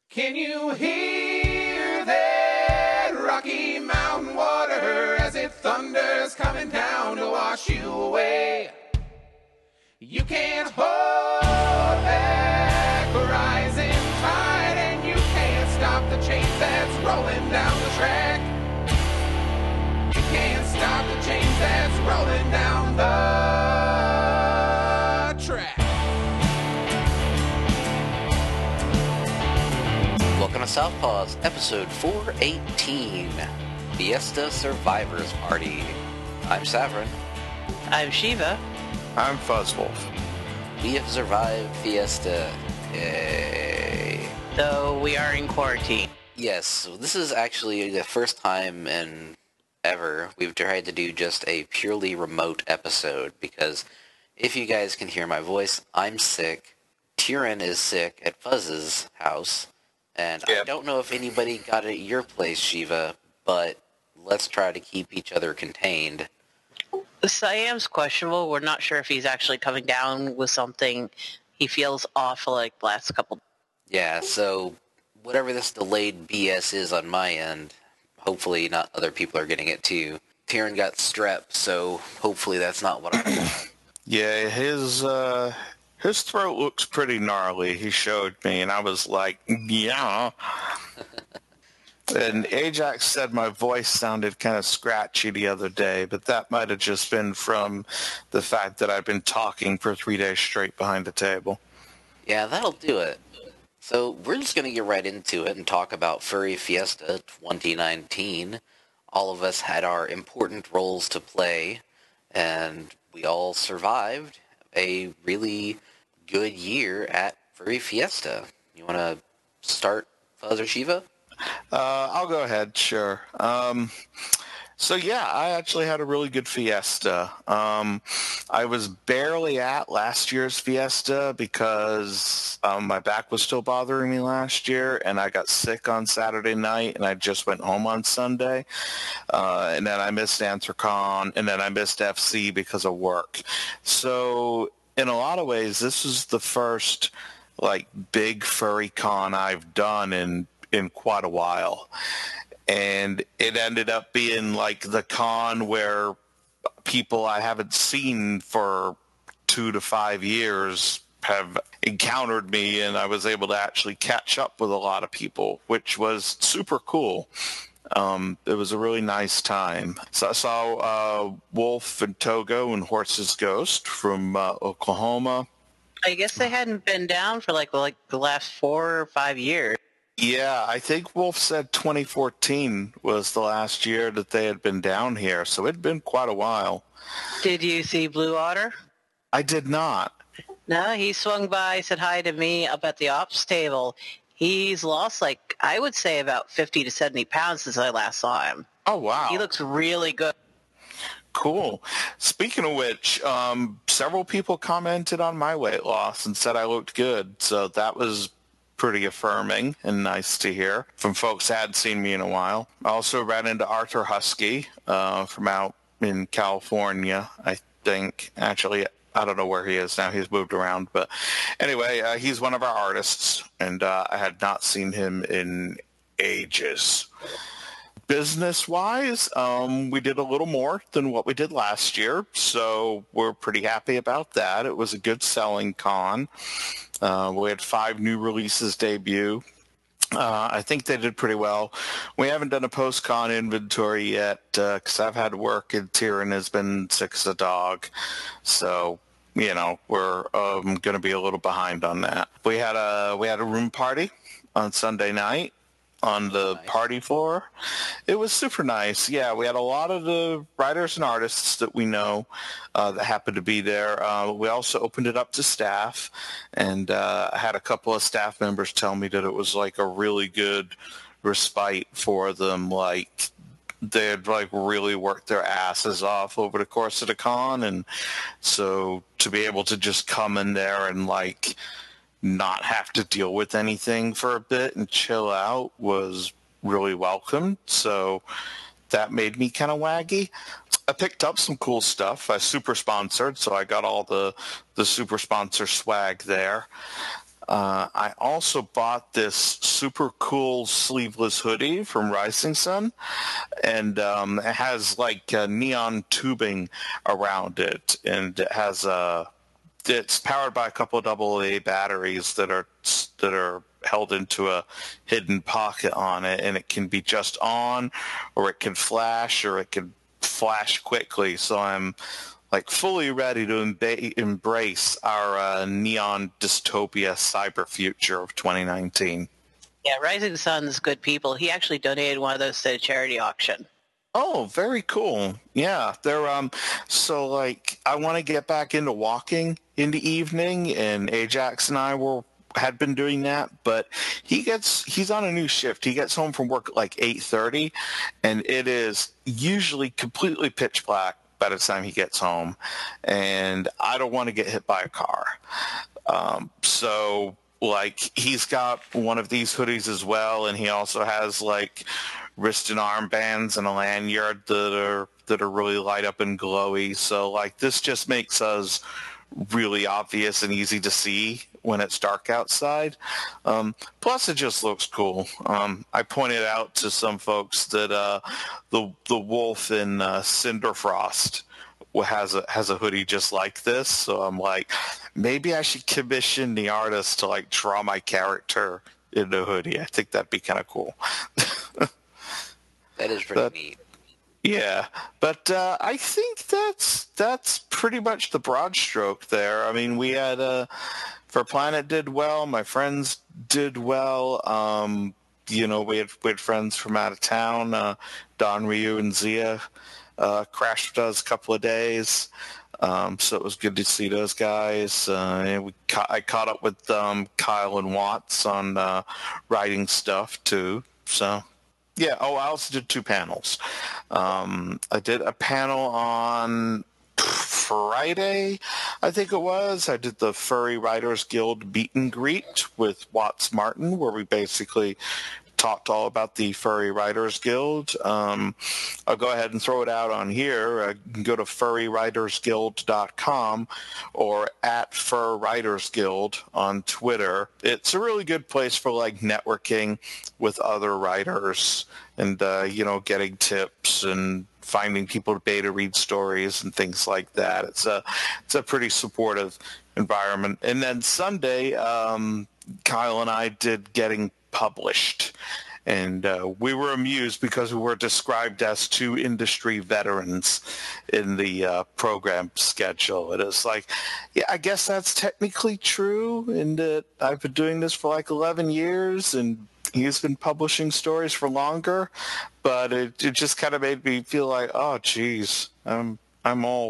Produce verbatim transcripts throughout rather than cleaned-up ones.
Can you hear that Rocky Mountain water as it thunders coming down to wash you away? You can't hold back a rising tide, and you can't stop the change that's rolling down the track. You can't stop the change that's rolling down the track. Welcome to Southpaws, episode four eighteen, Fiesta Survivors Party. I'm Savrin. I'm Shiva. I'm Fuzzwolf. We have survived Fiesta. Yay. Though we are in quarantine. Yes, so this is actually the first time in ever we've tried to do just a purely remote episode, because if you guys can hear my voice, I'm sick. Tyrion is sick at Fuzz's house. And yep. I don't know if anybody got it at your place, Shiva, but let's try to keep each other contained. Siam's questionable. We're not sure if he's actually coming down with something. He feels off like the last couple. Yeah, so whatever this delayed B S is on my end, hopefully not other people are getting it too. Tyrion got strep, so hopefully that's not what I'm Yeah, his, uh... his throat looks pretty gnarly. He showed me, and I was like, yeah. And Ajax said my voice sounded kind of scratchy the other day, but that might have just been from the fact that I've been talking for three days straight behind the table. Yeah, that'll do it. So we're just going to get right into it and talk about Furry Fiesta twenty nineteen. All of us had our important roles to play, and we all survived a really good year at Furry Fiesta. You want to start, Fuzz or Shiva? Uh, I'll go ahead, sure. Um, so yeah, I actually had a really good Fiesta. Um, I was barely at last year's Fiesta because um, my back was still bothering me last year, and I got sick on Saturday night, and I just went home on Sunday. Uh, and then I missed Anthrocon, and then I missed F C because of work. So in a lot of ways, this is the first like big furry con I've done in in quite a while. And it ended up being like the con where people I haven't seen for two to five years have encountered me, and I was able to actually catch up with a lot of people, which was super cool. Um, it was a really nice time. So I saw uh, Wolf and Togo and Horse's Ghost from uh, Oklahoma. I guess they hadn't been down for like like the last four or five years. Yeah, I think Wolf said twenty fourteen was the last year that they had been down here, so it'd been quite a while. Did you see Blue Otter? I did not. No, he swung by, said hi to me up at the ops table. He's lost, like, I would say about fifty to seventy pounds since I last saw him. Oh, wow. He looks really good. Cool. Speaking of which, um, several people commented on my weight loss and said I looked good, so that was pretty affirming and nice to hear from folks that hadn't seen me in a while. I also ran into Arthur Husky uh, from out in California, I think. Actually, I don't know where he is now. He's moved around. But anyway, uh, he's one of our artists, and uh, I had not seen him in ages. Business-wise, um, we did a little more than what we did last year, so we're pretty happy about that. It was a good selling con. Uh, we had five new releases debut. Uh, I think they did pretty well. We haven't done a post-con inventory yet because uh, I've had work and Tyrion has been sick as a dog. So, you know, we're um, going to be a little behind on that. We had a we had a room party on Sunday night on the nice. party floor. It was super nice. Yeah, we had a lot of the writers and artists that we know uh, that happened to be there. Uh, we also opened it up to staff, and uh, I had a couple of staff members tell me that it was like a really good respite for them. Like, they had like really worked their asses off over the course of the con, and so to be able to just come in there and like not have to deal with anything for a bit and chill out was really welcome. So that made me kind of waggy. I picked up some cool stuff. I super sponsored, so I got all the the super sponsor swag there. Uh, I also bought this super cool sleeveless hoodie from Rising Sun, and um, it has like uh, neon tubing around it, and it has a. It's powered by a couple of double A batteries that are that are held into a hidden pocket on it, and it can be just on, or it can flash, or it can flash quickly. So I'm like fully ready to emba- embrace our uh, neon dystopia cyber future of twenty nineteen. Yeah, Rising Sun's good people. He actually donated one of those to a charity auction. Oh, very cool. Yeah, they're um so like I want to get back into walking in the evening, and Ajax and I were had been doing that, but he gets he's on a new shift. He gets home from work at like eight thirty, and it is usually completely pitch black by the time he gets home, and I don't want to get hit by a car. Um so like he's got one of these hoodies as well, and he also has like wrist and arm bands and a lanyard that are that are really light up and glowy. So like this just makes us really obvious and easy to see when it's dark outside. Um, plus, it just looks cool. Um, I pointed out to some folks that uh, the the wolf in uh, Cinderfrost has a has a hoodie just like this. So I'm like, maybe I should commission the artist to like draw my character in the hoodie. I think that'd be kind of cool. That is pretty But- neat. Yeah, but uh, I think that's that's pretty much the broad stroke there. I mean, we had uh, For Planet did well. My friends did well. Um, you know, we had we had friends from out of town. Uh, Don, Ryu, and Zia uh, crashed with us a couple of days. Um, so it was good to see those guys. Uh, and we ca- I caught up with um, Kyle and Watts on uh, writing stuff too. So. Yeah, oh, I also did two panels. Um, I did a panel on Friday, I think it was. I did the Furry Writers Guild meet and greet with Watts Martin, where we basically talked all about the Furry Writers Guild. Um, I'll go ahead and throw it out on here. Uh, you can go to furry writers guild dot com or at Fur Writers Guild on Twitter. It's a really good place for like networking with other writers and, uh, you know, getting tips and finding people to beta read stories and things like that. It's a, it's a pretty supportive environment. And then Sunday, um, Kyle and I did Getting Published, and uh, we were amused because we were described as two industry veterans in the uh, program schedule. It is like, yeah, I guess that's technically true, in that I've been doing this for like eleven years, and he's been publishing stories for longer, but it, it just kind of made me feel like, oh, geez, I'm, I'm old.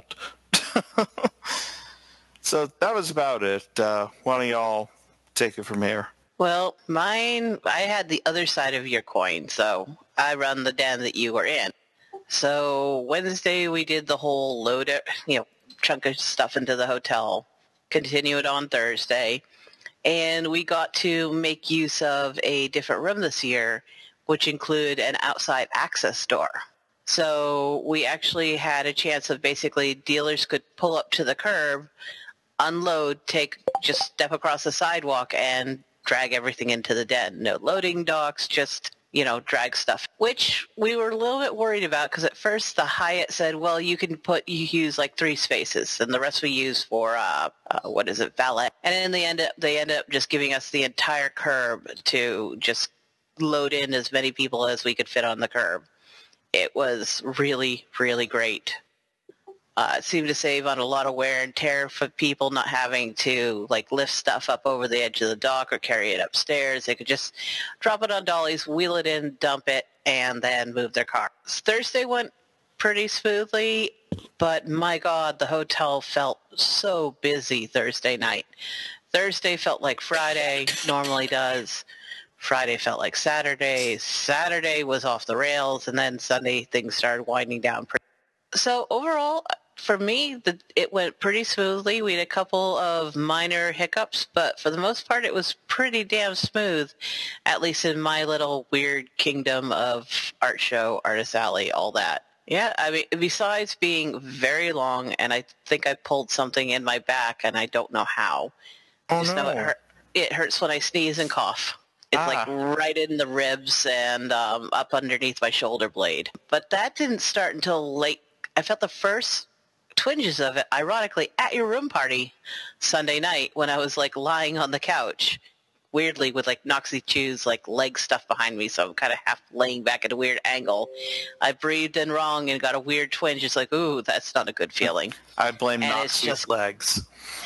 So that was about it. Uh, why don't y'all take it from here? Well, mine, I had the other side of your coin, so I run the den that you were in. So Wednesday we did the whole load, of, you know, chunk of stuff into the hotel, continue it on Thursday, and we got to make use of a different room this year, which include an outside access door. So we actually had a chance of basically dealers could pull up to the curb, unload, take, just step across the sidewalk and drag everything into the den. No loading docks, just, you know, drag stuff, which we were a little bit worried about because at first the Hyatt said, well, you can put, you use like three spaces and the rest we use for, uh, uh what is it, valet. And then they end up, they end up just giving us the entire curb to just load in as many people as we could fit on the curb. It was really, really great. Uh, it seemed to save on a lot of wear and tear for people not having to like lift stuff up over the edge of the dock or carry it upstairs. They could just drop it on dollies, wheel it in, dump it, and then move their car. Thursday went pretty smoothly, but my God, the hotel felt so busy Thursday night. Thursday felt like Friday normally does. Friday felt like Saturday. Saturday was off the rails, and then Sunday things started winding down. So overall, for me, the, it went pretty smoothly. We had a couple of minor hiccups, but for the most part, it was pretty damn smooth, at least in my little weird kingdom of art show, Artist Alley, all that. Yeah, I mean, besides being very long, and I think I pulled something in my back, and I don't know how. Oh, Just know it no. hurt. it hurts when I sneeze and cough. It's Ah. like right in the ribs and um, up underneath my shoulder blade. But that didn't start until late. I felt the first twinges of it, ironically, at your room party Sunday night when I was like lying on the couch, weirdly with like Noxie Chew's like leg stuff behind me, so I'm kind of half laying back at a weird angle. I breathed in wrong and got a weird twinge. It's like, ooh, that's not a good feeling. I blame And it's Noxious just- legs.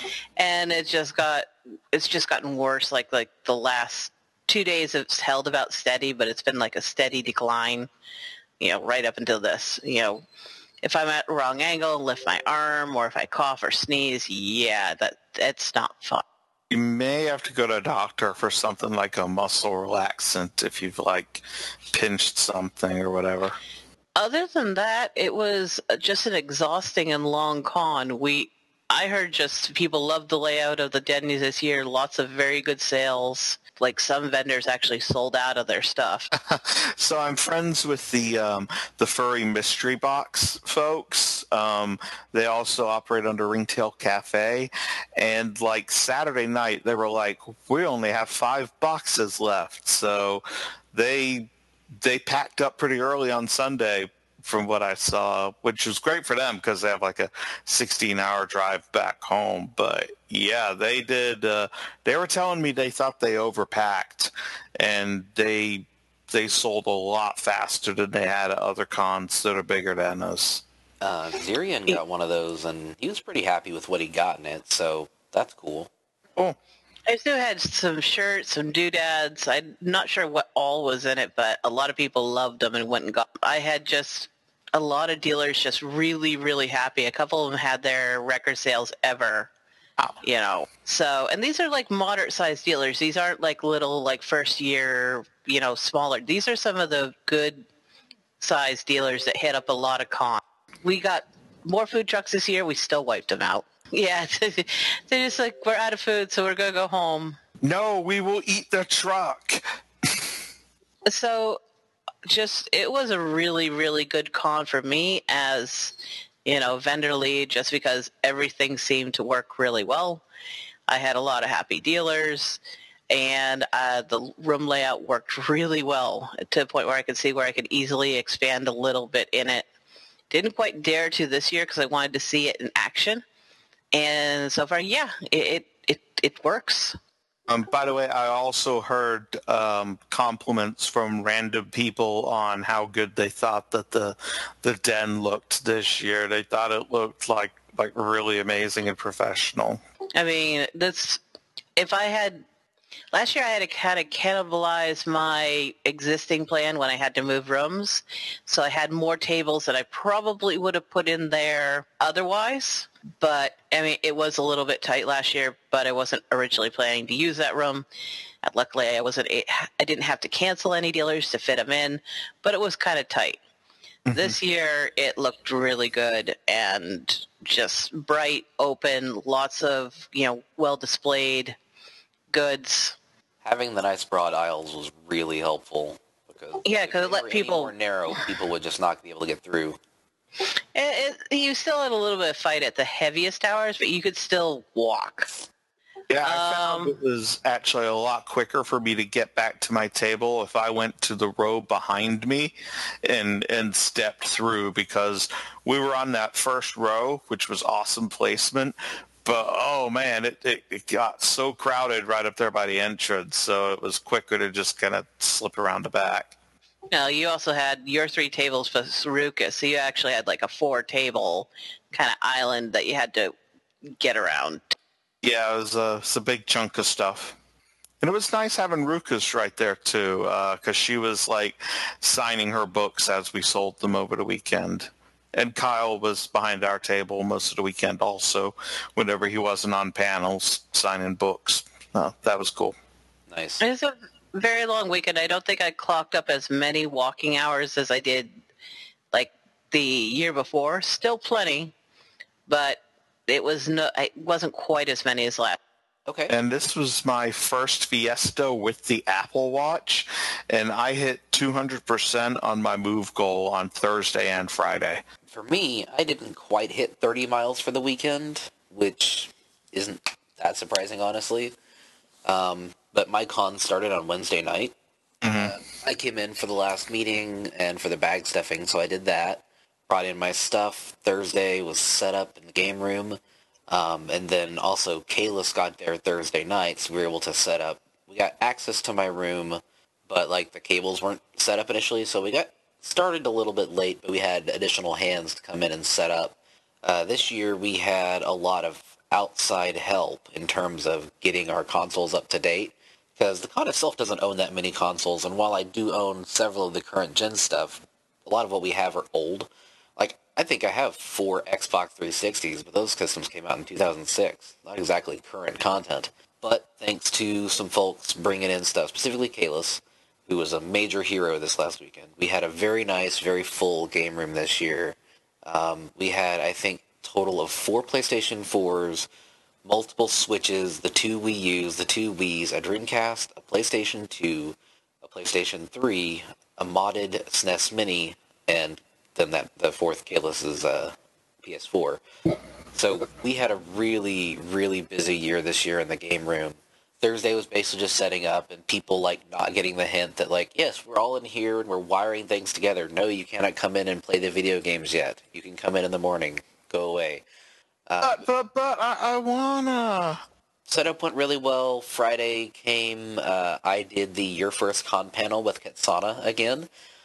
And it just got, it's just gotten worse. Like like the last two days it's held about steady, but it's been like a steady decline, you know, right up until this. You know, if I'm at a wrong angle and lift my arm, or if I cough or sneeze, yeah, that that's not fun. You may have to go to a doctor for something like a muscle relaxant if you've like pinched something or whatever. Other than that, it was just an exhausting and long con. We, I heard just people loved the layout of the Denny's this year. Lots of very good sales. Like some vendors actually sold out of their stuff. So I'm friends with the um, the Furry Mystery Box folks. Um, they also operate under Ringtail Cafe. And like Saturday night, they were like, we only have five boxes left. So they they packed up pretty early on Sunday from what I saw, which was great for them because they have like a sixteen-hour drive back home. But yeah, they did. Uh, they were telling me they thought they overpacked, and they they sold a lot faster than they had at other cons that are bigger than us. Uh, Zirian got one of those, and he was pretty happy with what he got in it, so that's cool. Oh, I still had some shirts, some doodads. I'm not sure what all was in it, but a lot of people loved them and went and got them. I had just a lot of dealers just really, really happy. A couple of them had their record sales ever, wow. you know. So, and these are like moderate-sized dealers. These aren't like little, like first-year, you know, smaller. These are some of the good-sized dealers that hit up a lot of cons. We got more food trucks this year. We still wiped them out. Yeah, they're just like, we're out of food, so we're going to go home. No, we will eat the truck. So just, it was a really, really good con for me as, you know, vendor lead, just because everything seemed to work really well. I had a lot of happy dealers, and uh, the room layout worked really well to the point where I could see where I could easily expand a little bit in it. Didn't quite dare to this year because I wanted to see it in action. And so far, yeah, it it, it works. Um, by the way, I also heard um, compliments from random people on how good they thought that the the den looked this year. They thought it looked like like really amazing and professional. I mean, that's, if I had, last year I had to kind of cannibalize my existing plan when I had to move rooms. So I had more tables that I probably would have put in there otherwise. But, I mean, it was a little bit tight last year, but I wasn't originally planning to use that room. And luckily, I wasn't, I didn't have to cancel any dealers to fit them in, but it was kind of tight. Mm-hmm. This year, it looked really good and just bright, open, lots of, you know, well-displayed goods. Having the nice broad aisles was really helpful. Because yeah, because it let people... more narrow, people would just not be able to get through. It, it, you still had a little bit of fight at the heaviest towers, but you could still walk. Yeah, I found Um, it was actually a lot quicker for me to get back to my table if I went to the row behind me and and stepped through, because we were on that first row, which was awesome placement. But, oh, man, it, it, it got so crowded right up there by the entrance, so it was quicker to just kind of slip around the back. No, you also had your three tables for Saruka, so you actually had like a four-table kind of island that you had to get around. Yeah, it was, a, it's a big chunk of stuff. And it was nice having Rukus right there, too, because uh, she was, like, signing her books as we sold them over the weekend. And Kyle was behind our table most of the weekend also, whenever he wasn't on panels, signing books. Uh, that was cool. Nice. It was a very long weekend. I don't think I clocked up as many walking hours as I did like the year before. Still plenty, but it was no, it wasn't quite as many as last. Okay. And this was my first Fiesta with the Apple Watch, and I hit two hundred percent on my move goal on Thursday and Friday. For me, I didn't quite hit thirty miles for the weekend, which isn't that surprising, honestly. Um, but my con started on Wednesday night. Mm-hmm. Uh, I came in for the last meeting and for the bag stuffing, so I did that. Brought in my stuff. Thursday was set up in the game room. Um, and then also Kalis got there Thursday night, so we were able to set up. We got access to my room, but like the cables weren't set up initially, so we got started a little bit late, but we had additional hands to come in and set up. Uh, this year we had a lot of outside help in terms of getting our consoles up to date, because the con itself doesn't own that many consoles, and while I do own several of the current gen stuff, a lot of what we have are old. Like, I think I have four Xbox three sixties, but those systems came out in two thousand six. Not exactly current content. But thanks to some folks bringing in stuff, specifically Kalis, who was a major hero this last weekend, we had a very nice, very full game room this year. Um, we had, I think, total of four PlayStation fours, multiple Switches, the two Wii U's, the two Wii's, a Dreamcast, a PlayStation two, a PlayStation three, a modded S N E S Mini, and then that the fourth Kalis's uh, P S four. So we had a really, really busy year this year in the game room. Thursday was basically just setting up and people like not getting the hint that like, yes, we're all in here and we're wiring things together. No, you cannot come in and play the video games yet. You can come in in the morning. Go away. Uh, But, but, but, I, I wanna... Setup went really well. Friday came, uh, I did the Your First Con panel with Katsana again,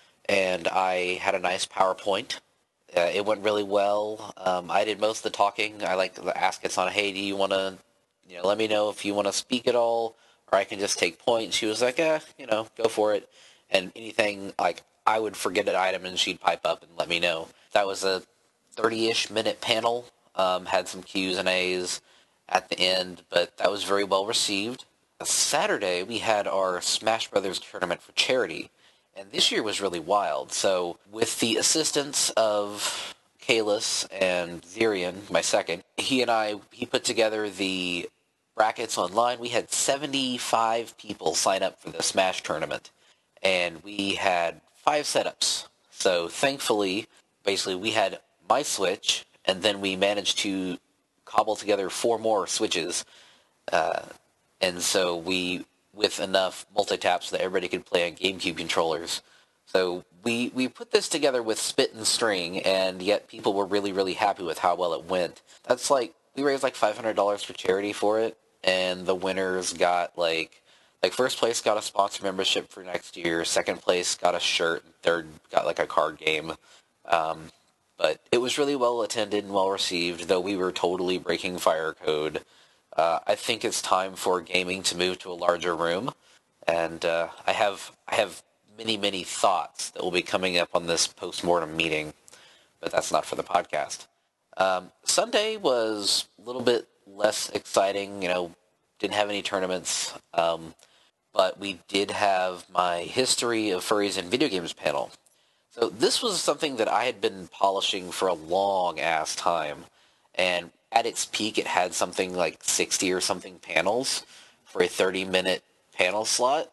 and I had a nice PowerPoint. Uh, it went really well. Um, I did most of the talking. I like to ask Katsana, hey, do you want to, you know, let me know if you want to speak at all, or I can just take points. She was like, eh, you know, go for it. And anything, like, I would forget an item and she'd pipe up and let me know. That was a thirty-ish minute panel. Um, had some Q's and A's at the end, but that was very well received. Saturday, we had our Smash Brothers tournament for charity, and this year was really wild. So, with the assistance of Kalis and Zirian, my second, he and I, he put together the brackets online. We had seventy-five people sign up for the Smash tournament, and we had five setups. So, thankfully, basically, we had my Switch, and then we managed to cobble together four more Switches, uh, and so we, with enough multi-taps that everybody could play on GameCube controllers. So we, we put this together with spit and string, and yet people were really, really happy with how well it went. That's like, we raised like five hundred dollars for charity for it, and the winners got like, like first place got a sponsor membership for next year, second place got a shirt, third got like a card game. Um, But it was really well attended and well received, though we were totally breaking fire code. Uh, I think it's time for gaming to move to a larger room, and uh, I have I have many, many thoughts that will be coming up on this post-mortem meeting, but that's not for the podcast. Um, Sunday was a little bit less exciting, you know, didn't have any tournaments, um, but we did have my History of Furries and Video Games panel. So this was something that I had been polishing for a long-ass time, and at its peak it had something like sixty or something panels for a thirty-minute panel slot,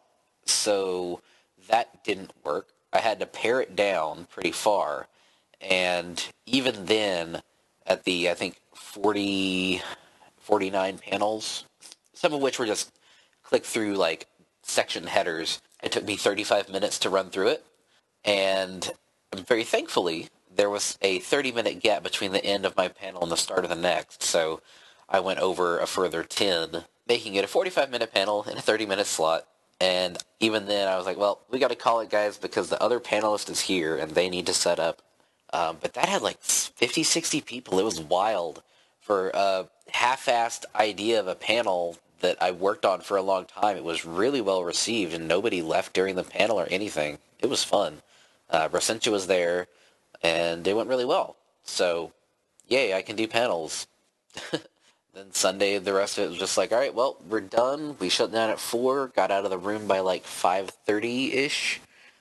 so that didn't work. I had to pare it down pretty far, and even then, at the, I think, forty, forty-nine panels, some of which were just click through, like, section headers, it took me thirty-five minutes to run through it. And very thankfully, there was a thirty-minute gap between the end of my panel and the start of the next, so I went over a further ten, making it a forty-five-minute panel in a thirty-minute slot. And even then, I was like, well, we got to call it, guys, because the other panelist is here, and they need to set up. Um, but that had like fifty, sixty people. It was wild for a half-assed idea of a panel that I worked on for a long time. It was really well received, and nobody left during the panel or anything. It was fun. Uh, Rasentia was there, and it went really well. So, yay, I can do panels. Then Sunday, the rest of it was just like, all right, well, we're done. We shut down at four, got out of the room by like five thirty-ish,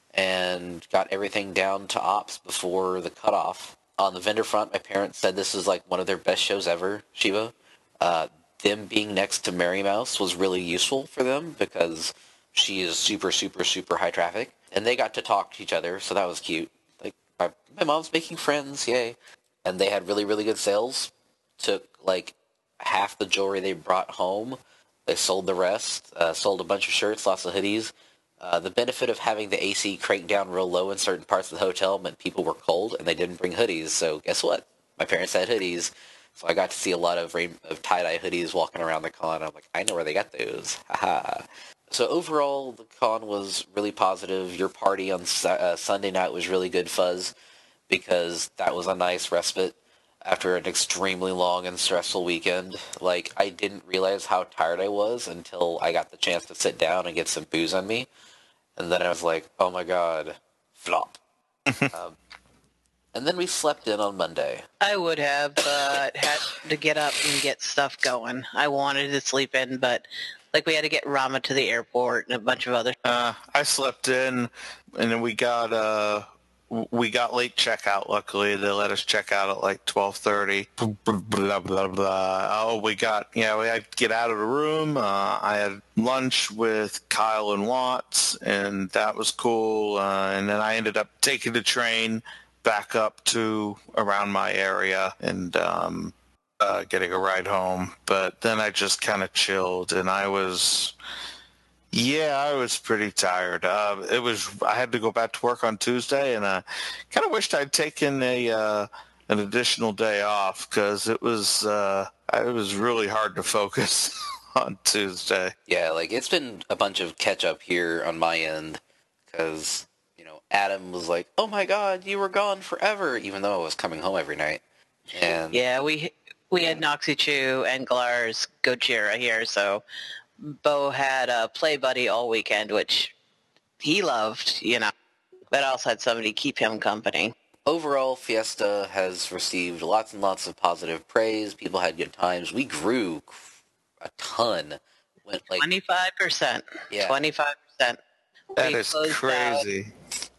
and got everything down to ops before the cutoff. On the vendor front, my parents said this is like one of their best shows ever, Shiva. Uh, them being next to Mary Mouse was really useful for them because she is super, super, super high traffic. And they got to talk to each other, so that was cute. Like, my, my mom's making friends, yay. And they had really, really good sales. Took, like, half the jewelry they brought home. They sold the rest, uh, sold a bunch of shirts, lots of hoodies. Uh, the benefit of having the A C crank down real low in certain parts of the hotel meant people were cold, and they didn't bring hoodies. So guess what? My parents had hoodies, so I got to see a lot of rain- of tie-dye hoodies walking around the con. I'm like, I know where they got those. Haha. So overall, the con was really positive. Your party on su- uh, Sunday night was really good fuzz because that was a nice respite after an extremely long and stressful weekend. Like, I didn't realize how tired I was until I got the chance to sit down and get some booze on me. And then I was like, oh my god, flop. um, and then we slept in on Monday. I would have, but had to get up and get stuff going. I wanted to sleep in, but like we had to get Rama to the airport and a bunch of other. Uh, I slept in, and then we got uh, we got late checkout. Luckily, they let us check out at like twelve thirty. Blah blah blah blah. Oh, we got yeah. We had to get out of the room. Uh, I had lunch with Kyle and Watts, and that was cool. Uh, and then I ended up taking the train back up to around my area and um, uh, getting a ride home. But then I just kind of chilled, and I was. Yeah, I was pretty tired. Uh, it was. I had to go back to work on Tuesday, and I kind of wished I'd taken a uh, an additional day off because it was uh, it was really hard to focus on Tuesday. Yeah, like, it's been a bunch of catch-up here on my end because, you know, Adam was like, oh my god, you were gone forever, even though I was coming home every night. And Yeah, we we had Noxie Chu and Glar's Gojira here, so Bo had a play buddy all weekend, which he loved, you know, but also had somebody keep him company. overall, Fiesta has received lots and lots of positive praise. People had good times. We grew a ton. Went like twenty-five percent. Yeah. twenty-five percent. That We is closed crazy.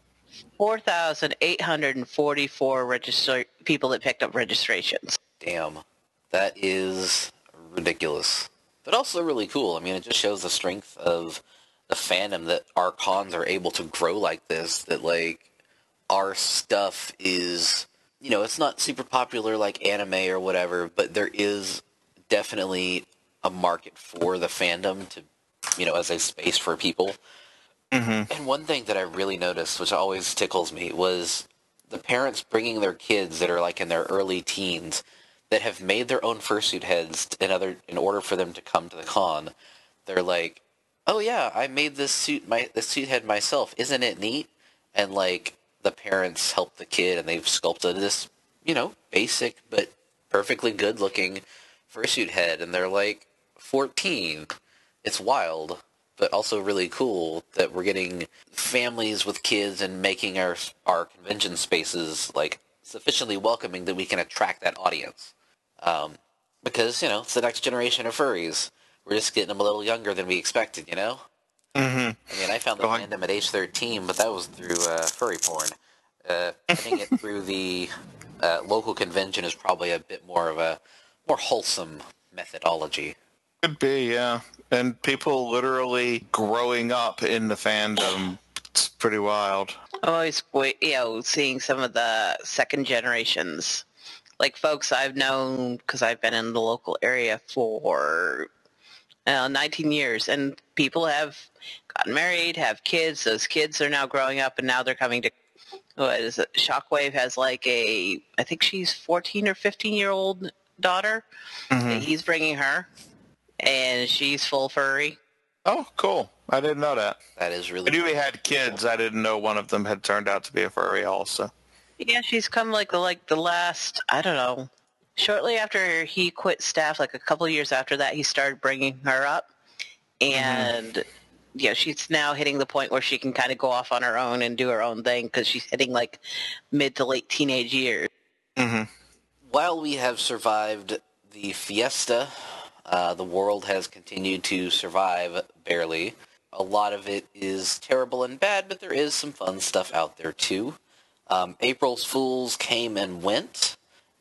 four thousand eight hundred forty-four register- people that picked up registrations. damn, that is ridiculous. But also really cool. I mean, it just shows the strength of the fandom that our cons are able to grow like this. That, like, our stuff is, you know, it's not super popular like anime or whatever, but there is definitely a market for the fandom to, you know, as a space for people. Mm-hmm. And one thing that I really noticed, which always tickles me, was the parents bringing their kids that are like in their early teens that have made their own fursuit heads in other in order for them to come to the con. They're like, "Oh yeah, I made this suit my this suit head myself. Isn't it neat?" And like the parents help the kid, and they've sculpted this, you know, basic but perfectly good looking fursuit head, and they're like fourteen. It's wild, but also really cool that we're getting families with kids and making our our convention spaces like sufficiently welcoming that we can attract that audience. Um, because, you know, it's the next generation of furries. We're just getting them a little younger than we expected, you know? Mm-hmm. I mean, I found the Oh, I- fandom at age thirteen, but that was through uh, furry porn. Uh, getting it through the uh, local convention is probably a bit more of a more wholesome methodology. Could be, yeah. And people literally growing up in the fandom. It's pretty wild. I'm always, you know, seeing some of the second generations, like folks I've known because I've been in the local area for uh, nineteen years, and people have gotten married, have kids. Those kids are now growing up, and now they're coming to. What is it? Shockwave has like a, I think she's fourteen or fifteen year old daughter. Mm-hmm. He's bringing her, and she's full furry. Oh, cool. I didn't know that. That is I really knew he had kids. I didn't know one of them had turned out to be a furry also. Yeah, she's come like the like the last, I don't know, shortly after he quit staff, like a couple of years after that, he started bringing her up, and mm-hmm. yeah, she's now hitting the point where she can kind of go off on her own and do her own thing because she's hitting like mid to late teenage years. Mm-hmm. While we have survived the Fiesta, uh, the world has continued to survive barely. A lot of it is terrible and bad, but there is some fun stuff out there too. Um, April's Fools came and went,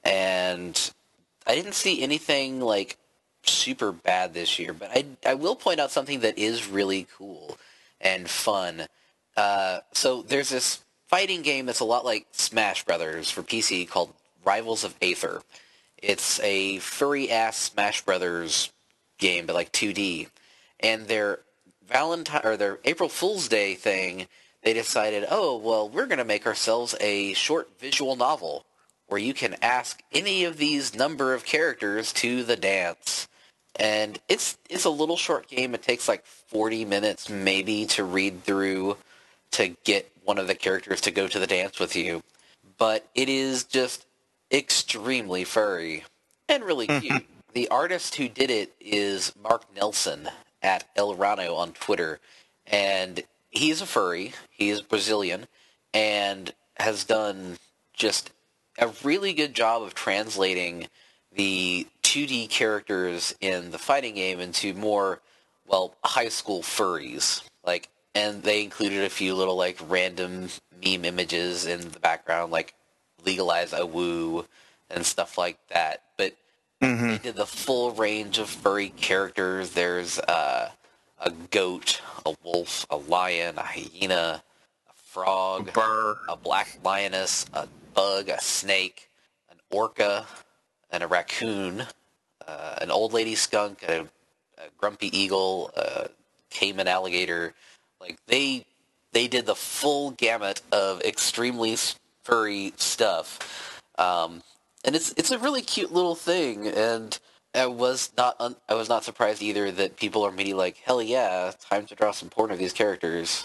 and I didn't see anything like super bad this year, but I, I will point out something that is really cool and fun. Uh, so there's this fighting game that's a lot like Smash Brothers for P C called Rivals of Aether. It's a furry-ass Smash Brothers game, but like two D. And their Valentine or their April Fool's Day thing, they decided, oh, well, we're going to make ourselves a short visual novel where you can ask any of these number of characters to the dance. And it's it's a little short game. It takes like forty minutes maybe to read through to get one of the characters to go to the dance with you. But it is just extremely furry and really cute. The artist who did it is Mark Nelson at El Rano on Twitter. And he's a furry. He is Brazilian and has done just a really good job of translating the two D characters in the fighting game into more, well, high school furries. Like, and they included a few little, like, random meme images in the background, like Legalize a Woo and stuff like that. But mm-hmm. they did the full range of furry characters. There's uh, a goat, a wolf, a lion, a hyena, a frog, a burr, a black lioness, a bug, a snake, an orca, and a raccoon, uh, an old lady skunk, a, a grumpy eagle, a caiman alligator. Like, they they did the full gamut of extremely furry stuff, um, and it's it's a really cute little thing. And I was not un- I was not surprised either that people are immediately like, hell yeah, time to draw some porn of these characters.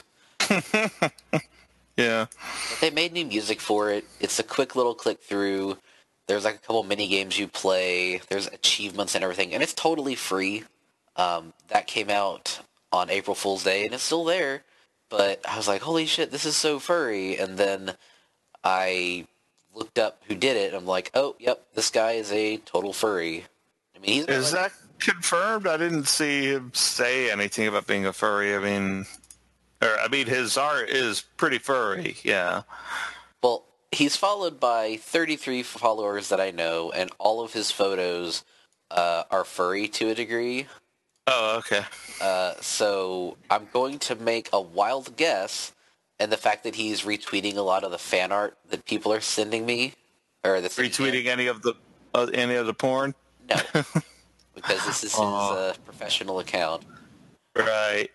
Yeah, but they made new music for it. It's a quick little click through. There's like a couple mini games you play. There's achievements and everything, and it's totally free. Um, that came out on April Fool's Day, and it's still there. But I was like, holy shit, this is so furry. And then I looked up who did it, and I'm like, oh, yep, this guy is a total furry. I mean, he's is like, that confirmed? I didn't see him say anything about being a furry. I mean, or I mean, his art is pretty furry. Yeah. Well, he's followed by thirty-three followers that I know, and all of his photos uh, are furry to a degree. Oh, okay. Uh, so I'm going to make a wild guess, and the fact that he's retweeting a lot of the fan art that people are sending me, or that's retweeting any of the uh, any of the porn. No, because this is his uh, professional account. Right.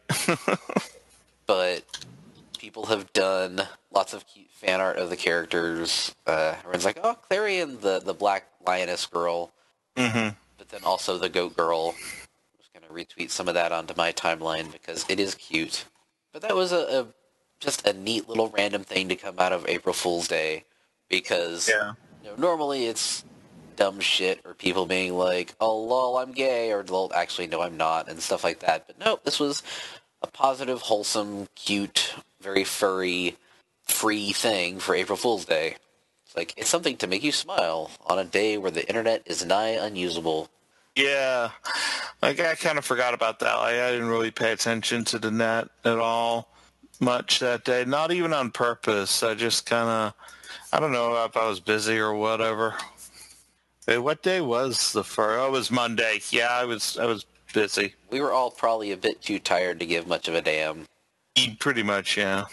But people have done lots of cute fan art of the characters. Uh, everyone's like, oh, Clarion, the, the black lioness girl. Mm-hmm. But then also the goat girl. I'm just going to retweet some of that onto my timeline because it is cute. But that was a, a just a neat little random thing to come out of April Fool's Day. Because yeah. you know, normally it's dumb shit or people being like, oh, lol, I'm gay, or lol, actually, no, I'm not, and stuff like that. But no, this was a positive, wholesome, cute, very furry, free thing for April Fool's Day. It's like, it's something to make you smile on a day where the internet is nigh unusable. Yeah, like I kind of forgot about that. Like, I didn't really pay attention to the net at all much that day, not even on purpose. I just kind of, I don't know if I was busy or whatever. Hey, what day was the first? Oh, it was Monday. Yeah, I was I was busy. We were all probably a bit too tired to give much of a damn. Pretty much, yeah.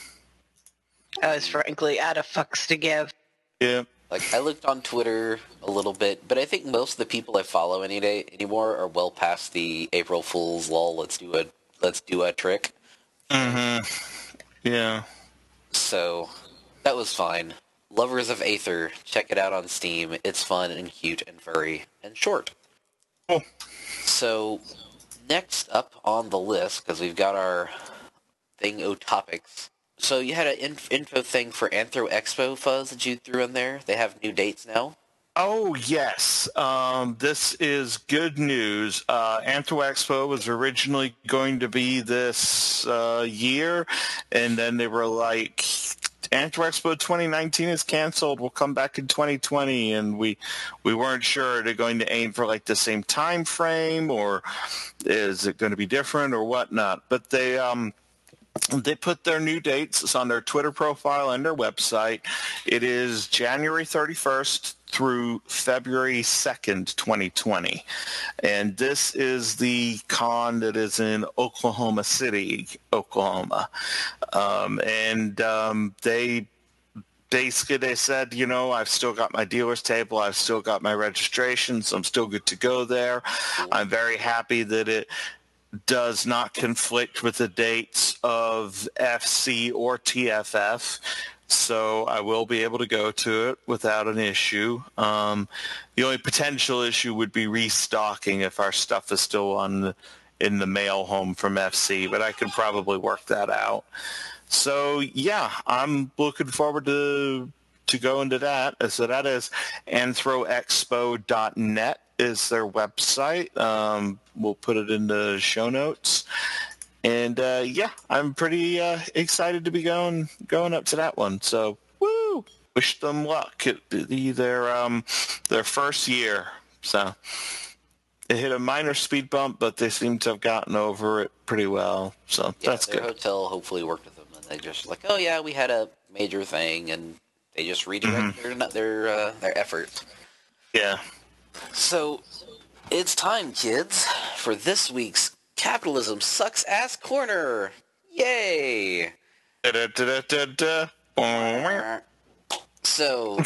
I was frankly out of fucks to give. Yeah. Like, I looked on Twitter a little bit, but I think most of the people I follow any day anymore are well past the April Fool's lol, let's do a let's do a trick. Mm-hmm. Yeah. So that was fine. Lovers of Aether, check it out on Steam. It's fun and cute and furry and short. Cool. So next up on the list, because we've got our thing o topics. So you had an inf- info thing for Anthro Expo, Fuzz, that you threw in there. They have new dates now. Oh, yes. Um, this is good news. Uh, Anthro Expo was originally going to be this uh, year, and then they were like, Anthro Expo twenty nineteen is canceled. We'll come back in twenty twenty, and we we weren't sure they're going to aim for like the same time frame, or is it going to be different or whatnot. But they um they put their new dates. It's on their Twitter profile and their website. It is January thirty-first through February second, twenty twenty. And this is the con that is in Oklahoma City, Oklahoma. Um, and um, they basically they said, you know, I've still got my dealer's table, I've still got my registration, so I'm still good to go there. I'm very happy that it does not conflict with the dates of F C or T F F, so I will be able to go to it without an issue. Um, the only potential issue would be restocking if our stuff is still on the, in the mail home from F C, but I can probably work that out. So yeah, I'm looking forward to to going to that. So that is anthro expo dot net is their website. Um, we'll put it in the show notes. And uh, yeah, I'm pretty uh, excited to be going going up to that one. So woo! Wish them luck. It'll be their um, their first year. So it hit a minor speed bump, but they seem to have gotten over it pretty well. So yeah, that's their good. hotel hopefully worked with them, and they just like, oh yeah, we had a major thing, and they just redirect mm-hmm. their their uh, their efforts. Yeah. So it's time, kids, for this week's Capitalism Sucks Ass Corner. Yay! Da, da, da, da, da. So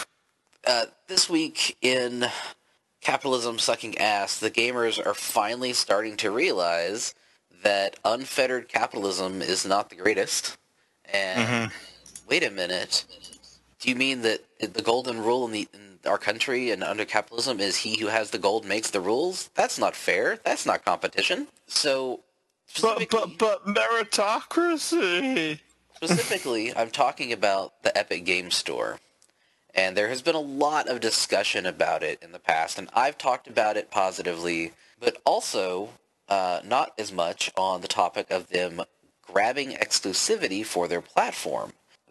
uh, this week in Capitalism Sucking Ass, the gamers are finally starting to realize that unfettered capitalism is not the greatest. And mm-hmm. wait a minute, do you mean that the golden rule in, the, in our country and under capitalism is he who has the gold makes the rules? That's not fair. That's not competition. So, but but but meritocracy. Specifically, I'm talking about the Epic Games Store. And there has been a lot of discussion about it in the past, and I've talked about it positively, but also uh, not as much on the topic of them grabbing exclusivity for their platform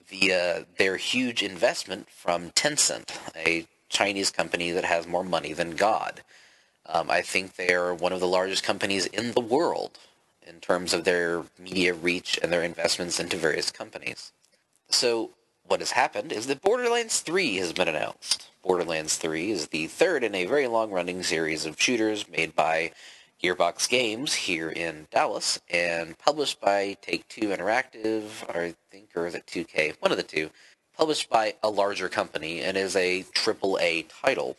via their huge investment from Tencent, a Chinese company that has more money than God. Um, I think they are one of the largest companies in the world in terms of their media reach and their investments into various companies. So what has happened is that Borderlands three has been announced. Borderlands three is the third in a very long-running series of shooters made by Gearbox Games here in Dallas and published by Take-Two Interactive, or I think, or is it two K? One of the two. Published by a larger company and is a triple A title.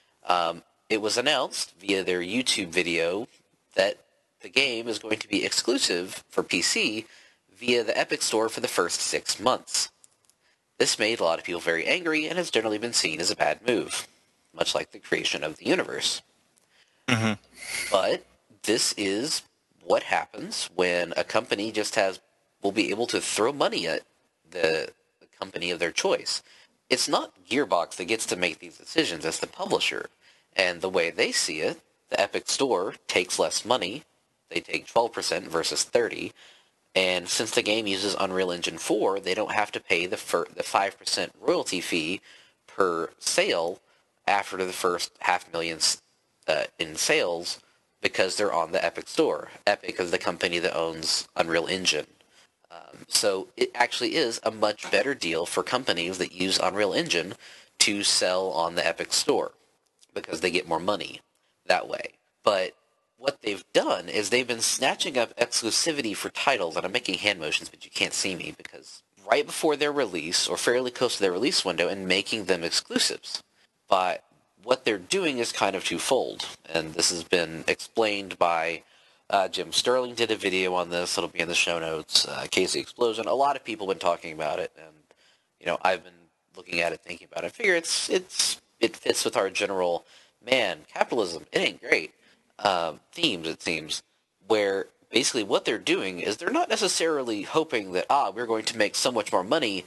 Um, it was announced via their YouTube video that the game is going to be exclusive for P C via the Epic Store for the first six months. This made a lot of people very angry and has generally been seen as a bad move, much like the creation of the universe. Mm-hmm. But this is what happens when a company just has will be able to throw money at the, the company of their choice. It's not Gearbox that gets to make these decisions, it's the publisher. And the way they see it, the Epic Store takes less money. They take twelve percent versus thirty percent. And since the game uses Unreal Engine four, they don't have to pay the fir- the five percent royalty fee per sale after the first half million uh, in sales because they're on the Epic Store. Epic is the company that owns Unreal Engine. Um, so it actually is a much better deal for companies that use Unreal Engine to sell on the Epic Store because they get more money that way. But what they've done is they've been snatching up exclusivity for titles, and I'm making hand motions, but you can't see me, because right before their release, or fairly close to their release window, and making them exclusives. But what they're doing is kind of twofold, and this has been explained by uh, Jim Sterling did a video on this, it'll be in the show notes, uh, Casey Explosion, a lot of people have been talking about it, and, you know, I've been looking at it, thinking about it, I figure it's, it's, it fits with our general, man, capitalism, it ain't great. Uh, themes, it seems, where basically what they're doing is they're not necessarily hoping that, ah, we're going to make so much more money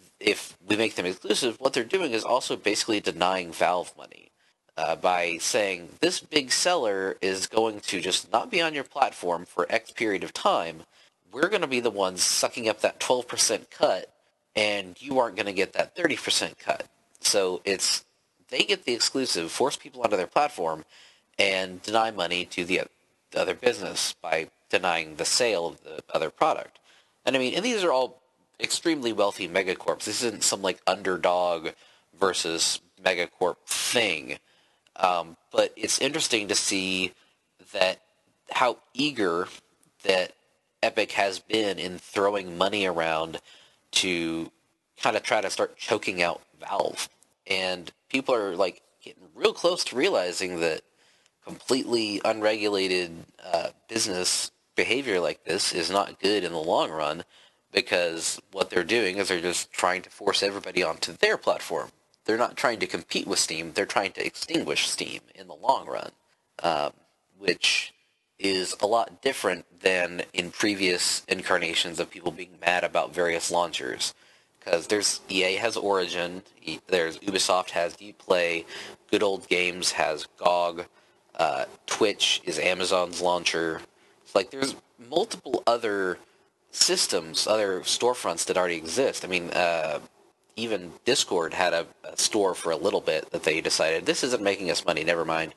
if we make them exclusive. What they're doing is also basically denying Valve money uh, by saying this big seller is going to just not be on your platform for X period of time. We're going to be the ones sucking up that twelve percent cut, and you aren't going to get that thirty percent cut. So it's they get the exclusive, force people onto their platform, and deny money to the other business by denying the sale of the other product. And I mean, and these are all extremely wealthy megacorps. This isn't some like underdog versus megacorp thing. Um, but it's interesting to see that how eager that Epic has been in throwing money around to kind of try to start choking out Valve. And people are like getting real close to realizing that completely unregulated uh, business behavior like this is not good in the long run, because what they're doing is they're just trying to force everybody onto their platform. They're not trying to compete with Steam. They're trying to extinguish Steam in the long run, um, which is a lot different than in previous incarnations of people being mad about various launchers. Because there's E A has Origin, there's Ubisoft has Uplay, Good Old Games has G O G, uh, Twitch is Amazon's launcher. It's like there's multiple other systems, other storefronts that already exist. I mean, uh, even Discord had a, a store for a little bit that they decided, this isn't making us money, never mind.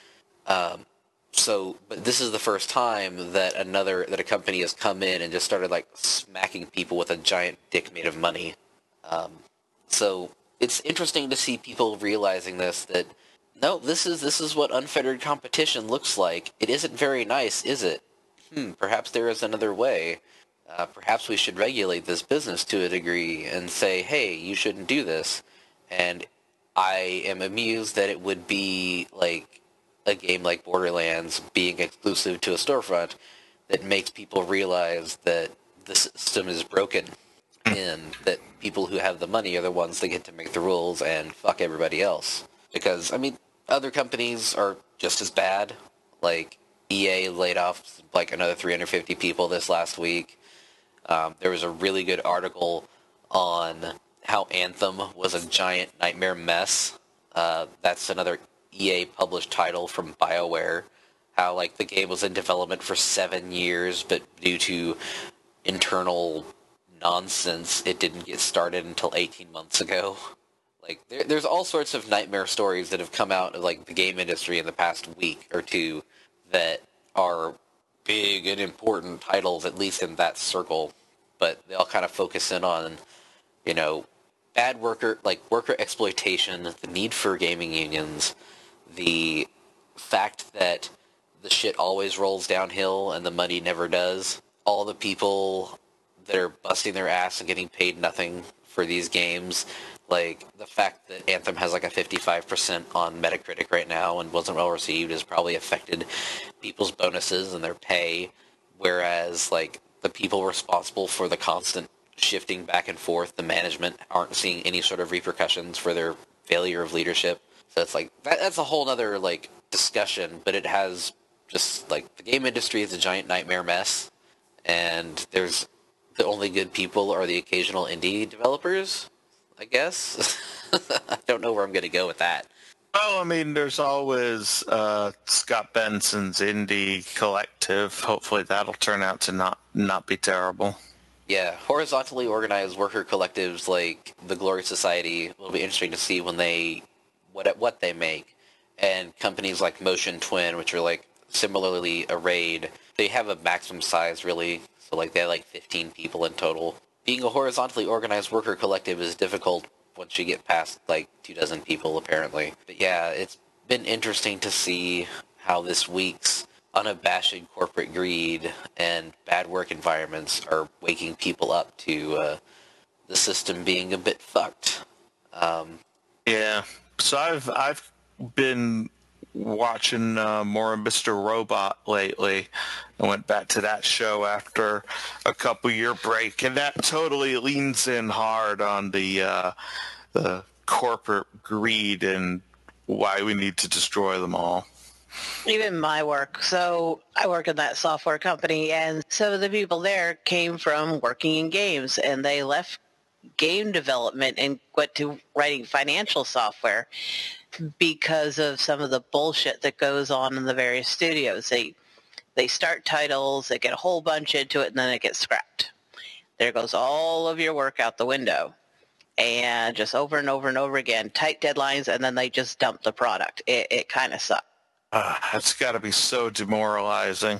Um, so, but this is the first time that another, that a company has come in and just started like smacking people with a giant dick made of money. Um, so it's interesting to see people realizing this, that no, this is, this is what unfettered competition looks like. It isn't very nice, is it? Hmm, perhaps there is another way. Uh, perhaps we should regulate this business to a degree and say, hey, you shouldn't do this. And I am amused that it would be like a game like Borderlands being exclusive to a storefront that makes people realize that the system is broken and that people who have the money are the ones that get to make the rules and fuck everybody else. Because, I mean, other companies are just as bad. Like, E A laid off like another three hundred fifty people this last week. Um, there was a really good article on how Anthem was a giant nightmare mess. Uh, that's another E A published title from BioWare. How like the game was in development for seven years, but due to internal nonsense, it didn't get started until eighteen months ago. Like there, there's all sorts of nightmare stories that have come out of like the game industry in the past week or two that are big and important titles, at least in that circle, but they all kind of focus in on, you know, bad worker, like worker exploitation, the need for gaming unions, the fact that the shit always rolls downhill and the money never does, all the people that are busting their ass and getting paid nothing for these games, like the fact that Anthem has like a fifty-five percent on Metacritic right now and wasn't well received has probably affected people's bonuses and their pay, whereas like the people responsible for the constant shifting back and forth, the management, aren't seeing any sort of repercussions for their failure of leadership. So it's like that, that's a whole other like discussion, but it has just like the game industry is a giant nightmare mess, and there's the only good people are the occasional indie developers, I guess. I don't know where I'm going to go with that. Well, I mean, there's always uh, Scott Benson's indie collective. Hopefully that'll turn out to not, not be terrible. Yeah, horizontally organized worker collectives like the Glory Society will be interesting to see when they, what what they make. And companies like Motion Twin, which are like similarly arrayed, they have a maximum size really, so like they have like fifteen people in total. Being a horizontally organized worker collective is difficult once you get past like two dozen people apparently. But yeah, it's been interesting to see how this week's unabashed corporate greed and bad work environments are waking people up to uh, the system being a bit fucked. Um, yeah, so I've I've been watching uh, more of Mister Robot lately. I went back to that show after a couple year break, and that totally leans in hard on the uh, the corporate greed and why we need to destroy them all. Even my work. So I work in that software company, and so the people there came from working in games, and they left game development and went to writing financial software because of some of the bullshit that goes on in the various studios. They they start titles, they get a whole bunch into it, and then it gets scrapped. There goes all of your work out the window. And just over and over and over again, tight deadlines, and then they just dump the product. It, it kind of sucks. Uh, that's got to be so demoralizing.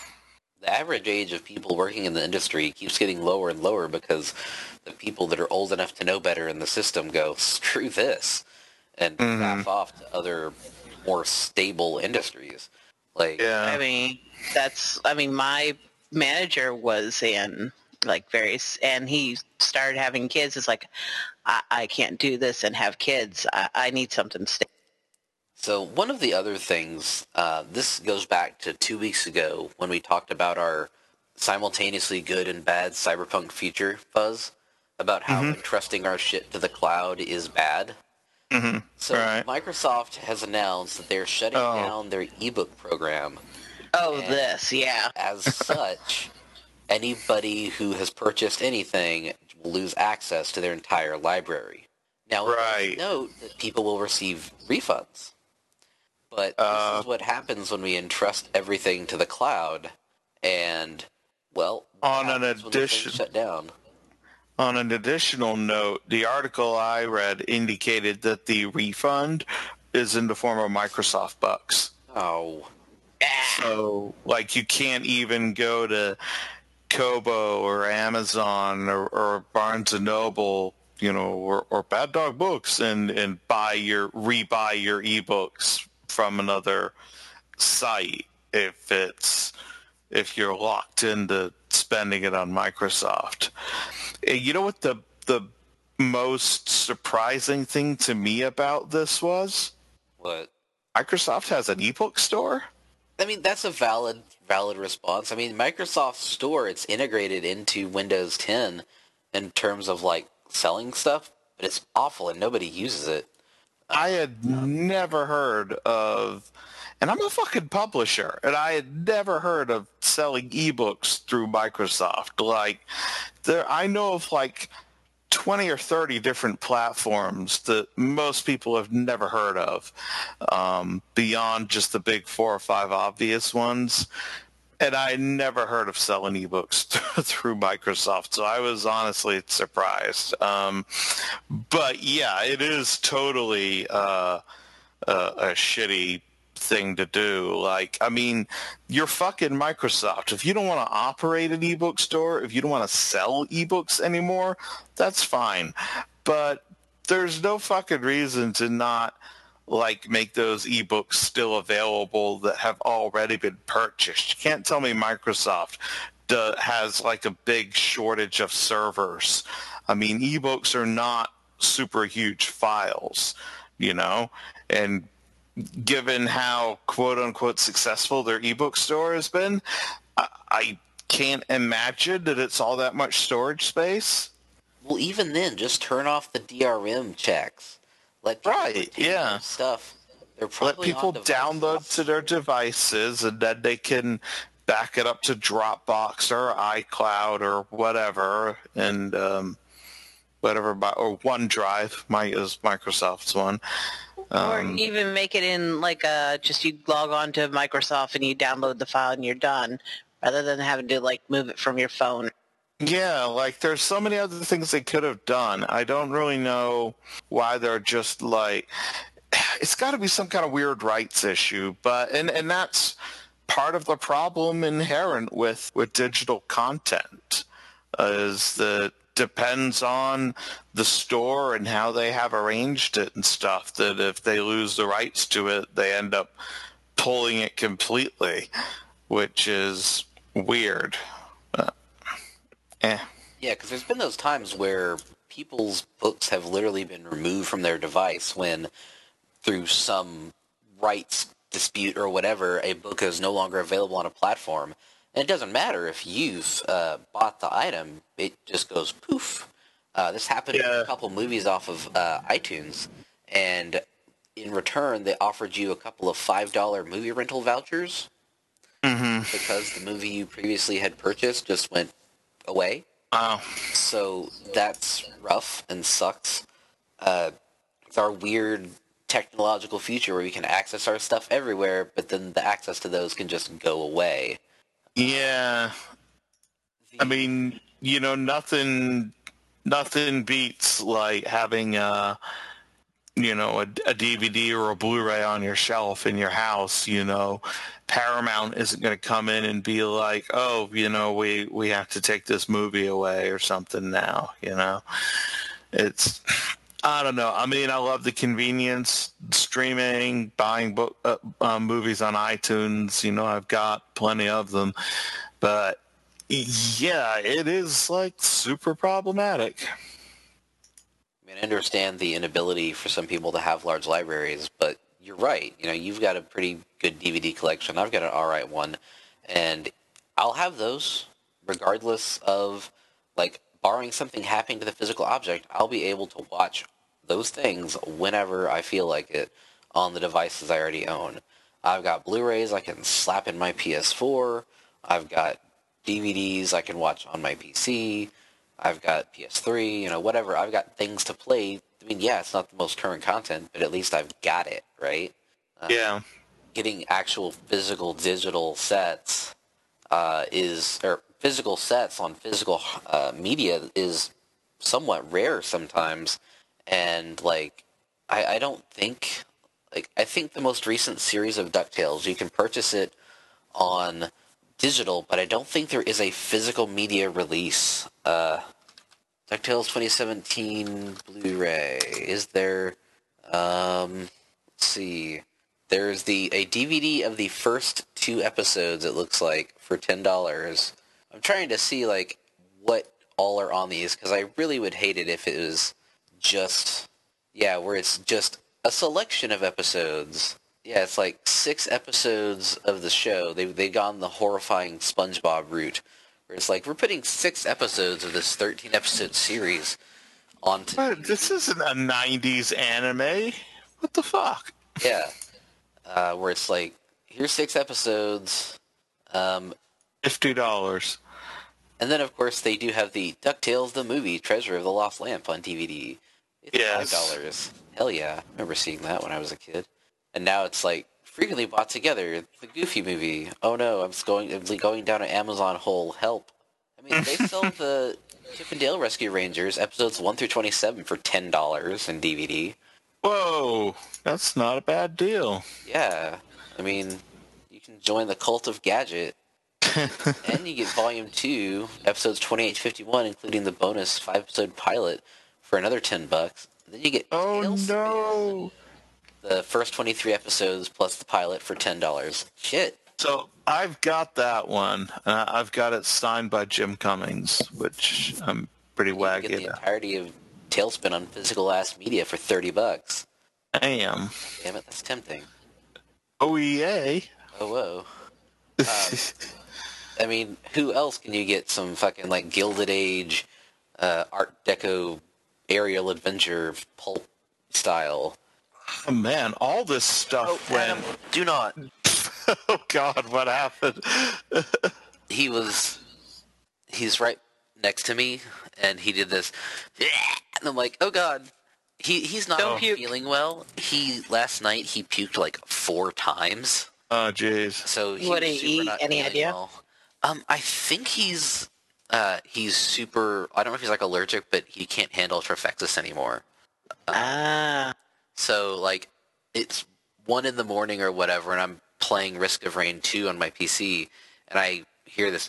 The average age of people working in the industry keeps getting lower and lower because the people that are old enough to know better in the system go, screw this, and mm-hmm. pass off to other more stable industries. Like, yeah. I mean, that's, I mean, my manager was in like various, and he started having kids. It's like, I, I can't do this and have kids. I, I need something stable. So one of the other things, uh, this goes back to two weeks ago when we talked about our simultaneously good and bad cyberpunk future fuzz, about how Mhm. entrusting our shit to the cloud is bad. Mhm. So Right. Microsoft has announced that they're shutting Oh. down their ebook program. Oh, And this, yeah. As such, anybody who has purchased anything will lose access to their entire library. Now, it does Right. note that people will receive refunds. But Uh, this is what happens when we entrust everything to the cloud, and, well, what On an happens when the thing's addition- shut down? On an additional note, the article I read indicated that the refund is in the form of Microsoft bucks. Oh, So, like, you can't even go to Kobo or Amazon or, or Barnes and Noble, you know, or, or Bad Dog Books and, and buy your, rebuy your ebooks from another site if it's, if you're locked into spending it on Microsoft. And you know what the, the most surprising thing to me about this was? what? Microsoft has an ebook store? I mean, that's a valid valid response. I mean, Microsoft Store, it's integrated into Windows ten in terms of, like, selling stuff, but it's awful and nobody uses it. I had never heard of, and I'm a fucking publisher, and I had never heard of selling ebooks through Microsoft. Like, there, I know of like twenty or thirty different platforms that most people have never heard of, um, beyond just the big four or five obvious ones. And I never heard of selling ebooks through Microsoft, so I was honestly surprised. Um, but yeah, it is totally uh, a, a shitty thing to do. Like, I mean, you're fucking Microsoft. If you don't want to operate an ebook store, if you don't want to sell ebooks anymore, that's fine. But there's no fucking reason to not, like, make those ebooks still available that have already been purchased. You can't tell me Microsoft do, has like a big shortage of servers. I mean, ebooks are not super huge files, you know, and given how quote unquote successful their ebook store has been, I, I can't imagine that it's all that much storage space. Well, even then, just turn off the D R M checks. Let people Right, retain yeah. their stuff. They're Let probably people on devices. download to their devices, and then they can back it up to Dropbox or iCloud or whatever, and um, whatever, or OneDrive, my is Microsoft's one. Or Um, even make it in like a, just you log on to Microsoft and you download the file and you're done, rather than having to like move it from your phone. Yeah, like there's so many other things they could have done. I don't really know why they're just like, it's got to be some kind of weird rights issue, but and and that's part of the problem inherent with with digital content, uh, is that depends on the store and how they have arranged it and stuff, that if they lose the rights to it, they end up pulling it completely, which is weird. Uh, eh. Yeah, because there's been those times where people's books have literally been removed from their device when, through some rights dispute or whatever, a book is no longer available on a platform. And it doesn't matter if you've uh, bought the item, it just goes poof. Uh, this happened Yeah. in a couple movies off of uh, iTunes, and in return, they offered you a couple of five dollar movie rental vouchers Mm-hmm. because the movie you previously had purchased just went away. Oh. So that's rough and sucks. Uh, it's our weird technological future where we can access our stuff everywhere, but then the access to those can just go away. Yeah. I mean, you know, nothing, nothing beats like having a, you know, a, a D V D or a Blu-ray on your shelf in your house. You know, Paramount isn't going to come in and be like, oh, you know, we we have to take this movie away or something now. You know, it's, I don't know. I mean, I love the convenience, streaming, buying book uh, uh, movies on iTunes. You know, I've got plenty of them, but Yeah, it is, like, super problematic. I mean, I understand the inability for some people to have large libraries, but you're right. You know, you've got a pretty good D V D collection. I've got an all right one, and I'll have those regardless of, like, barring something happening to the physical object. I'll be able to watch those things whenever I feel like it on the devices I already own. I've got Blu-rays I can slap in my P S four. I've got D V Ds I can watch on my P C. I've got P S three, you know, whatever. I've got things to play. I mean, yeah, it's not the most current content, but at least I've got it, right? Uh, Yeah. Getting actual physical digital sets uh, is, or physical sets on physical uh, media is somewhat rare sometimes. And, like, I, I don't think, like, I think the most recent series of DuckTales, you can purchase it on digital, but I don't think there is a physical media release. Uh, DuckTales twenty seventeen Blu-ray. Is there? Um, let's see. There's the a D V D of the first two episodes. It looks like for ten dollars. I'm trying to see like what all are on these because I really would hate it if it was just yeah, where it's just a selection of episodes. Yeah, it's like six episodes of the show. They they gone the horrifying SpongeBob route, where it's like we're putting six episodes of this thirteen episode series onto. But this isn't a nineties anime. What the fuck? Yeah, uh, where it's like here's six episodes, um, Fifty dollars. and then of course they do have the DuckTales the movie Treasure of the Lost Lamp on D V D. It's Yes. five dollars. Hell yeah, I remember seeing that when I was a kid. And now it's like frequently bought together. The Goofy movie. Oh no, I'm going I'm going down an Amazon hole. Help! I mean, they sell the Chip and Dale Rescue Rangers episodes one through twenty-seven for ten dollars in D V D. Whoa, that's not a bad deal. Yeah, I mean, you can join the cult of Gadget, and you get Volume Two, episodes twenty-eight to fifty-one, including the bonus five-episode pilot for another ten bucks. Then you get Oh Tailspin, no. the first twenty-three episodes plus the pilot for ten dollars. Shit. So I've got that one. Uh, I've got it signed by Jim Cummings, which I'm pretty You can get waggy the about. entirety of Tailspin on physical ass media for thirty bucks. I am. Damn it, that's tempting. O E A. Oh, whoa. Um, I mean, who else can you get some fucking, like, Gilded Age, uh, Art Deco aerial adventure pulp style? Oh man, all this stuff went. Adam, do not. Oh God, what happened? He was, he's right next to me, and he did this, and I'm like, oh god. He He's not Don't puke. feeling well. He, last night, he puked like four times. Oh jeez. So he What was did he super eat? not Any feeling idea? well. Um, I think he's uh he's super. I don't know if he's like allergic, but he can't handle Trifexis anymore. Ah. So like, it's one in the morning or whatever, and I'm playing Risk of Rain two on my P C, and I hear this,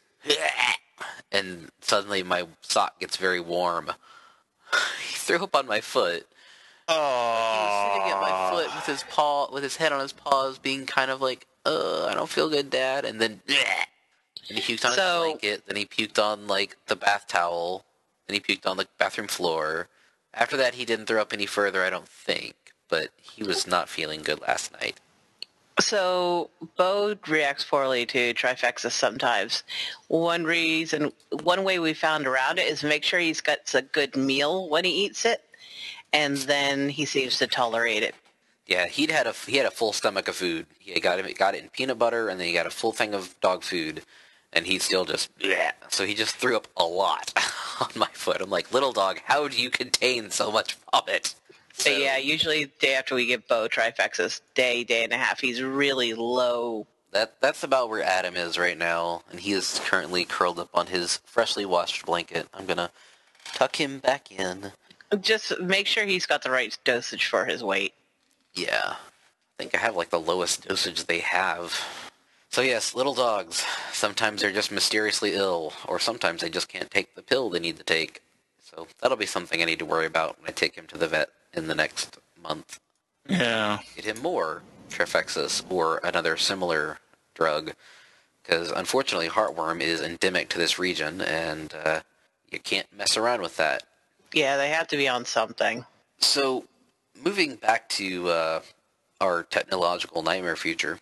and suddenly my sock gets very warm. He threw up on my foot. He was sitting at my foot with his paw, with his head on his paws, being kind of like, "Uh, I don't feel good, Dad." And then, and he puked on So- his blanket. Then he puked on like the bath towel. Then he puked on the bathroom floor. After that, he didn't throw up any further, I don't think. But he was not feeling good last night. So, Bo reacts poorly to Trifexis sometimes. One reason, one way we found around it is make sure he's got a good meal when he eats it, and then he seems to tolerate it. Yeah, he'd had a he had a full stomach of food. He got it got it in peanut butter, and then he got a full thing of dog food, and he still just so he just threw up a lot on my foot. I'm like, little dog, how do you contain so much vomit? So, But yeah, usually the day after we give Bo Trifexis, day, day and a half, he's really low. that that's about where Adam is right now, and he is currently curled up on his freshly washed blanket. I'm gonna tuck him back in. Just make sure he's got the right dosage for his weight. Yeah, I think I have like the lowest dosage they have. So yes, little dogs. Sometimes they're just mysteriously ill, or sometimes they just can't take the pill they need to take. So that'll be something I need to worry about when I take him to the vet in the next month. Yeah. Get him more Trifexis or another similar drug, because unfortunately heartworm is endemic to this region, and uh, you can't mess around with that. Yeah, they have to be on something. So, moving back to uh, our technological nightmare future.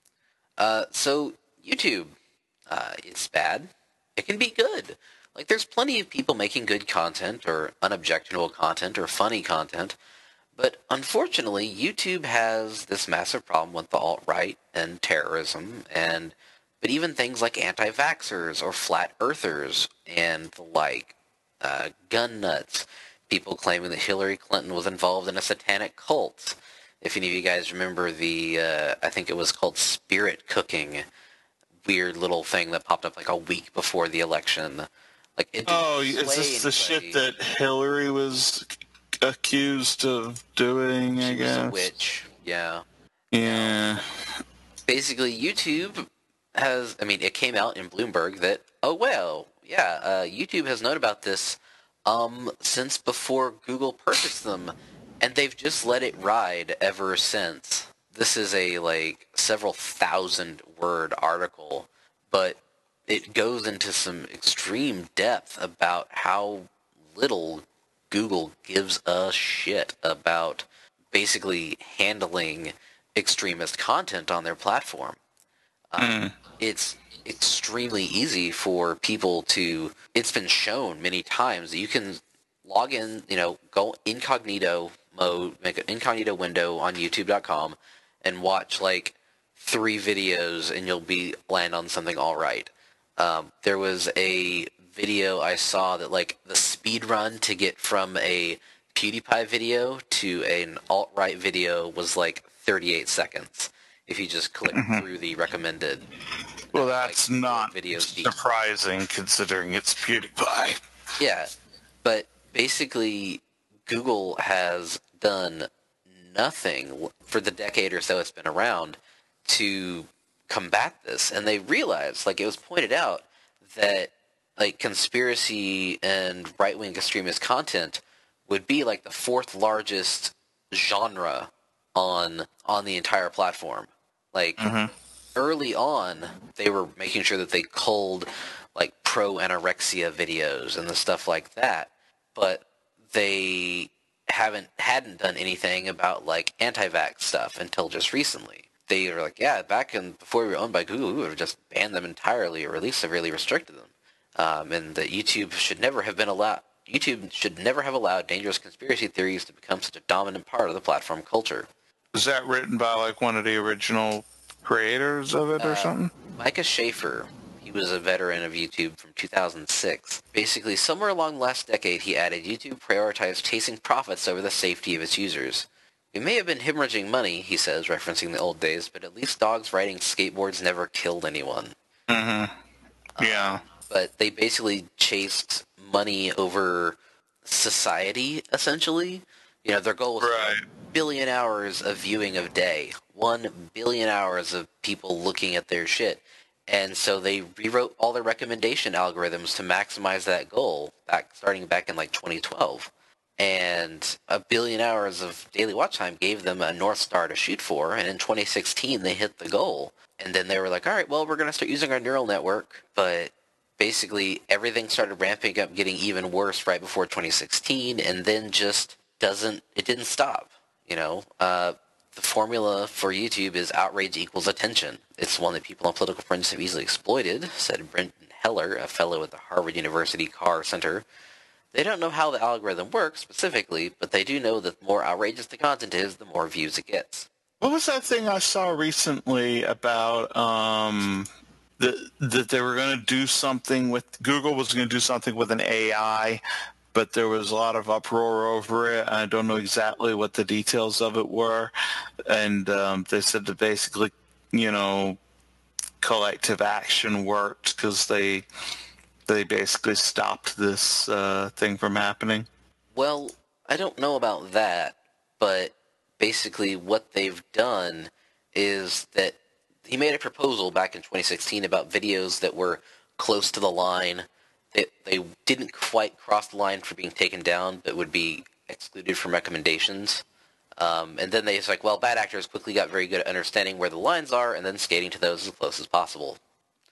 Uh, so, YouTube, uh, it's bad. It can be good. Like, there's plenty of people making good content, or unobjectionable content, or funny content. But unfortunately, YouTube has this massive problem with the alt-right and terrorism, and but even things like anti-vaxxers or flat earthers and the like, uh, gun nuts, people claiming that Hillary Clinton was involved in a satanic cult. If any of you guys remember the, uh, I think it was called spirit cooking, weird little thing that popped up like a week before the election. Like, it didn't Oh, is sway this the anybody. shit that Hillary was accused of doing, I She was guess? a witch, yeah. Yeah. Basically, YouTube has, I mean, it came out in Bloomberg that, oh, well, yeah, uh, YouTube has known about this um, since before Google purchased them, and they've just let it ride ever since. This is a, like, several thousand word article, but it goes into some extreme depth about how little Google gives a shit about basically handling extremist content on their platform. Um, it's extremely easy for people to, it's been shown many times that you can log in, you know, go incognito mode, make an incognito window on youtube dot com and watch like three videos and you'll be land on something all right. Um, there was a video I saw that like the speed run to get from a PewDiePie video to an alt-right video was like thirty-eight seconds if you just click mm-hmm. through the recommended. Well, that's like, not videos deep. surprising considering it's PewDiePie. Yeah, but basically Google has done nothing for the decade or so it's been around to combat this, and they realized, like it was pointed out, that like conspiracy and right-wing extremist content would be like the fourth largest genre on on the entire platform. Like mm-hmm. early on, they were making sure that they culled like pro-anorexia videos and the stuff like that, but they haven't hadn't done anything about like anti-vax stuff until just recently. They were like, yeah, back in before we were owned by Google, we would have just banned them entirely or at least severely restricted them. Um, and that YouTube should never have been allowed. YouTube should never have allowed dangerous conspiracy theories to become such a dominant part of the platform culture. Is that written by like one of the original creators of it or uh, something? Micah Schaefer. He was a veteran of YouTube from two thousand six. Basically, somewhere along the last decade, he added YouTube prioritized chasing profits over the safety of its users. It may have been hemorrhaging money, he says, referencing the old days, but at least dogs riding skateboards never killed anyone. Mm-hmm. Yeah. Um, but they basically chased money over society, essentially. You know, their goal was right. a billion hours of viewing a day. One billion hours of people looking at their shit. And so they rewrote all their recommendation algorithms to maximize that goal, back starting back in like twenty twelve. And a billion hours of daily watch time gave them a North Star to shoot for, and in twenty sixteen they hit the goal. And then they were like, all right, well, we're going to start using our neural network, but basically everything started ramping up, getting even worse right before twenty sixteen, and then just doesn't, it didn't stop, you know? Uh, the formula for YouTube is outrage equals attention. It's one that people on political fringe have easily exploited, said Brenton Heller, a fellow at the Harvard University Carr Center. They don't know how the algorithm works specifically, but they do know that the more outrageous the content is, the more views it gets. What was that thing I saw recently about um, that that they were going to do something with, Google was going to do something with an A I, but there was a lot of uproar over it. I don't know exactly what the details of it were. And um, they said that basically, you know, collective action worked because they... they basically stopped this uh, thing from happening? Well, I don't know about that, but basically what they've done is that he made a proposal back in twenty sixteen about videos that were close to the line. They, they didn't quite cross the line for being taken down, but would be excluded from recommendations. Um, and then they was like, well, bad actors quickly got very good at understanding where the lines are and then skating to those as close as possible.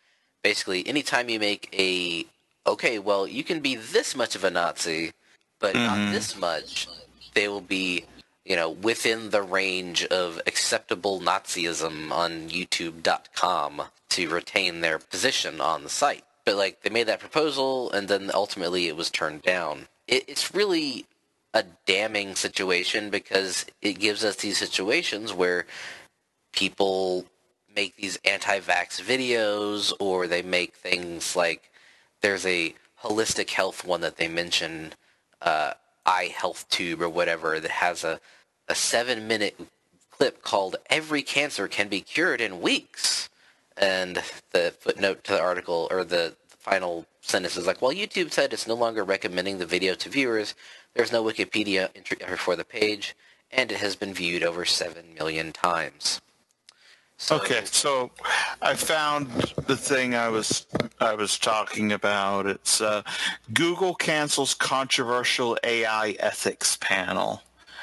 basically, anytime you make a, okay, well, you can be this much of a Nazi, but mm-hmm. not this much, they will be, you know, within the range of acceptable Nazism on YouTube dot com to retain their position on the site. But, like, they made that proposal, and then ultimately it was turned down. It, it's really a damning situation because it gives us these situations where people make these anti-vax videos, or they make things like, there's a holistic health one that they mention, uh, iHealthTube or whatever, that has a, a seven-minute clip called "Every Cancer Can Be Cured in Weeks." And the footnote to the article, or the, the final sentence is like, while YouTube said it's no longer recommending the video to viewers, there's no Wikipedia entry for the page, and it has been viewed over seven million times. So, okay, so I found the thing I was I was talking about. It's uh, Google cancels controversial A I ethics panel.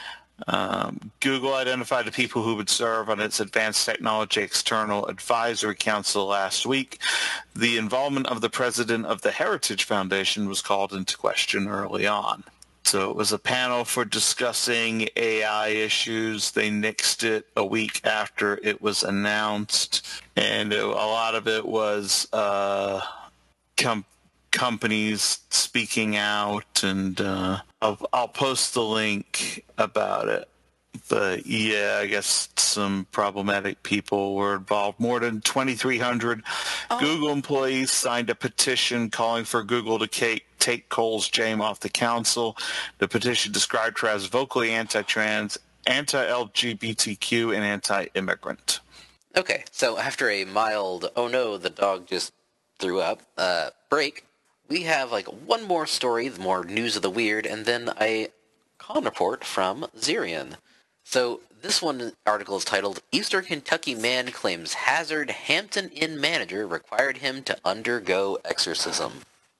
Um, Google identified the people who would serve on its Advanced Technology External Advisory Council last week. The involvement of the president of the Heritage Foundation was called into question early on. So it was a panel for discussing A I issues. They nixed it a week after it was announced, and it, a lot of it was uh, com- companies speaking out, and uh, I'll, I'll post the link about it. But yeah, I guess some problematic people were involved. More than twenty-three hundred oh. Google employees signed a petition calling for Google to take, take Cole's James off the council. The petition described her as vocally anti-trans, anti-L G B T Q, and anti-immigrant. Okay, so after a mild, oh no, the dog just threw up, uh, break, we have like one more story, more news of the weird, and then a con report from Zerion. So this one article is titled, Eastern Kentucky Man Claims Hazard Hampton Inn Manager Required Him to Undergo Exorcism.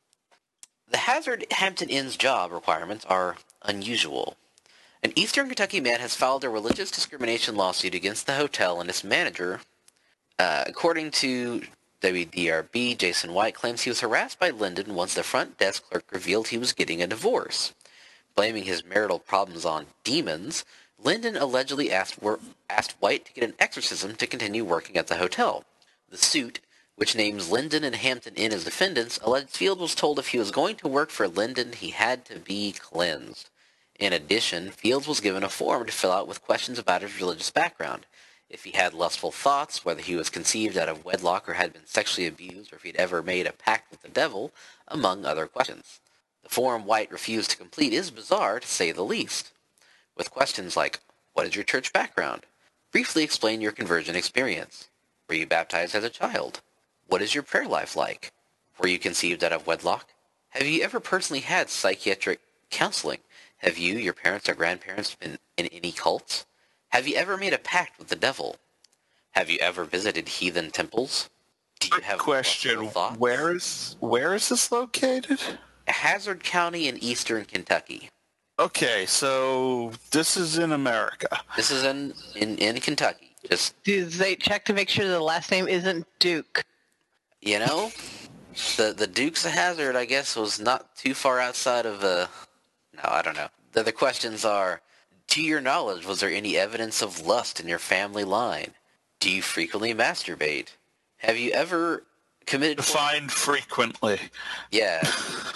The Hazard Hampton Inn's job requirements are unusual. An Eastern Kentucky man has filed a religious discrimination lawsuit against the hotel and its manager. Uh, according to W D R B, Jason White claims he was harassed by Linden once the front desk clerk revealed he was getting a divorce. Blaming his marital problems on demons, Linden allegedly asked, asked White to get an exorcism to continue working at the hotel. The suit, which names Linden and Hampton Inn as defendants, alleged Field was told if he was going to work for Linden, he had to be cleansed. In addition, Fields was given a form to fill out with questions about his religious background. If he had lustful thoughts, whether he was conceived out of wedlock or had been sexually abused, or if he'd ever made a pact with the devil, among other questions. The form White refused to complete is bizarre, to say the least. With questions like, what is your church background? Briefly explain your conversion experience. Were you baptized as a child? What is your prayer life like? Were you conceived out of wedlock? Have you ever personally had psychiatric counseling? Have you, your parents or grandparents, been in any cults? Have you ever made a pact with the devil? Have you ever visited heathen temples? Do you have question? Where is where is this located? Hazard County in eastern Kentucky. Okay, so this is in America. This is in, in, in Kentucky. Just Did they check to make sure the last name isn't Duke? You know, the the Dukes of Hazzard, I guess, was not too far outside of the... No, I don't know. The other questions are, to your knowledge, was there any evidence of lust in your family line? Do you frequently masturbate? Have you ever committed... Defined frequently. Yeah.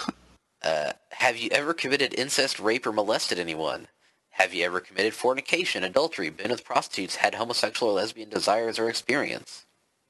Uh, have you ever committed incest, rape, or molested anyone? Have you ever committed fornication, adultery, been with prostitutes, had homosexual or lesbian desires or experience?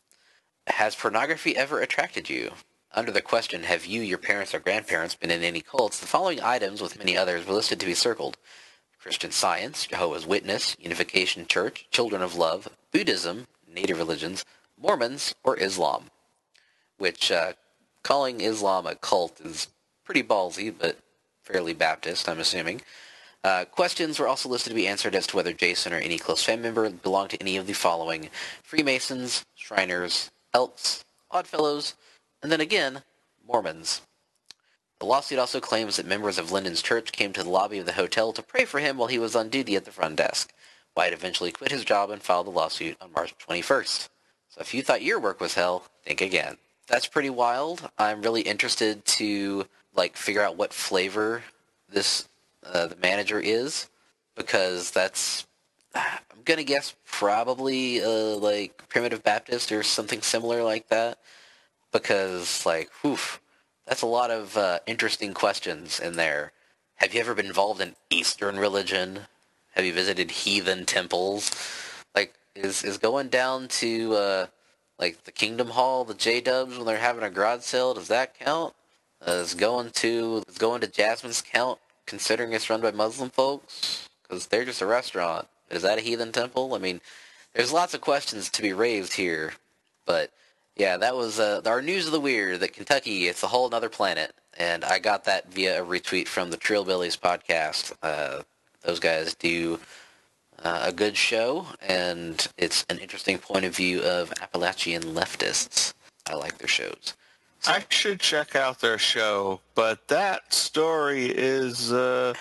Has pornography ever attracted you? Under the question, have you, your parents, or grandparents been in any cults, the following items, with many others, were listed to be circled. Christian Science, Jehovah's Witness, Unification Church, Children of Love, Buddhism, Native Religions, Mormons, or Islam. Which, uh, calling Islam a cult is pretty ballsy, but fairly Baptist, I'm assuming. Uh, questions were also listed to be answered as to whether Jason or any close family member belonged to any of the following: Freemasons, Shriners, Elks, Oddfellows, and then again, Mormons. The lawsuit also claims that members of Linden's church came to the lobby of the hotel to pray for him while he was on duty at the front desk. White eventually quit his job and filed the lawsuit on March twenty-first. So if you thought your work was hell, think again. that's pretty wild. I'm really interested to like figure out what flavor this uh, the manager is, because that's I'm gonna guess probably uh, like Primitive Baptist or something similar like that. Because like, oof, that's a lot of uh, interesting questions in there. Have you ever been involved in Eastern religion? Have you visited heathen temples? Like, is is going down to uh, like the Kingdom Hall, the J-Dubs when they're having a garage sale? Does that count? Uh, is going to is going to Jasmine's count, considering it's run by Muslim folks? Because they're just a restaurant. Is that a heathen temple? I mean, there's lots of questions to be raised here, but yeah, that was uh, our news of the weird. That Kentucky, it's a whole other planet, and I got that via a retweet from the Trillbillies podcast. Uh, those guys do uh, a good show, and it's an interesting point of view of Appalachian leftists. I like their shows. So, I should check out their show, but that story is, uh,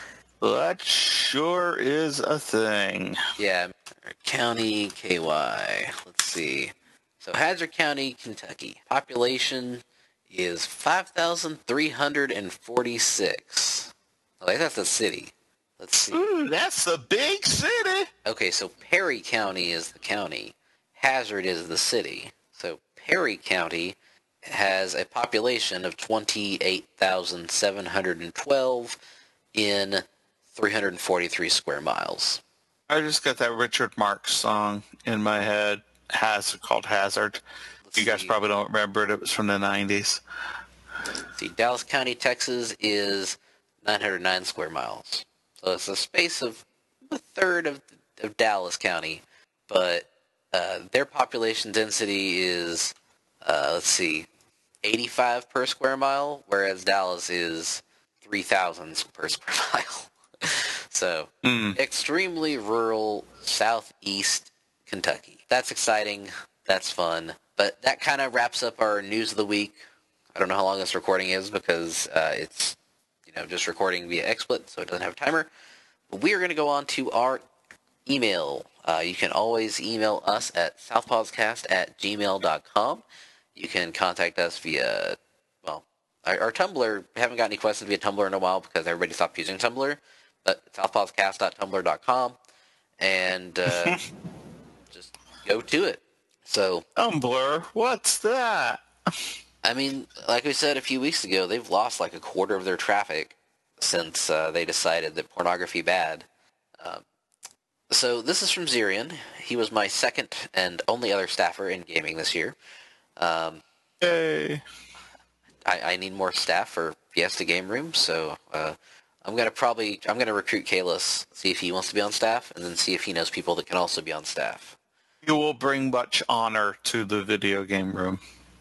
that sure is a thing. Yeah, County K Y. Let's see. So Hazard County, Kentucky. Population is five thousand three hundred forty-six. Oh, that's the city. Let's see. Ooh, that's a big city. Okay, so Perry County is the county. Hazard is the city. So Perry County has a population of twenty-eight thousand seven hundred twelve in three hundred forty-three square miles. I just got that Richard Marx song in my head. Has called Hazard. Let's you guys see. probably don't remember it. It was from the nineties. Let's see, Dallas County, Texas is nine hundred nine square miles. So it's a space of a third of, of Dallas County, but uh, their population density is, uh, let's see, eighty-five per square mile, whereas Dallas is three thousand per square mile. So, Mm. extremely rural southeast Kentucky. That's exciting. That's fun. But that kind of wraps up our news of the week. I don't know how long this recording is because uh, it's, you know, just recording via XSplit, so it doesn't have a timer. But we are going to go on to our email. Uh, you can always email us at southpawscast at gmail dot com. You can contact us via, well, our, our Tumblr. We haven't got any questions via Tumblr in a while because everybody stopped using Tumblr. But southpawscast dot tumblr dot com. And uh, just go to it. So, Tumblr, what's that? I mean, like we said a few weeks ago, they've lost like a quarter of their traffic since uh, they decided that pornography bad. Um, so this is from Zirian. He was my second and only other staffer in gaming this year. Um, Hey. I, I need more staff for Fiesta Game Room, so uh, I'm gonna probably I'm gonna recruit Kalis, see if he wants to be on staff, and then see if he knows people that can also be on staff. You will bring much honor to the video game room.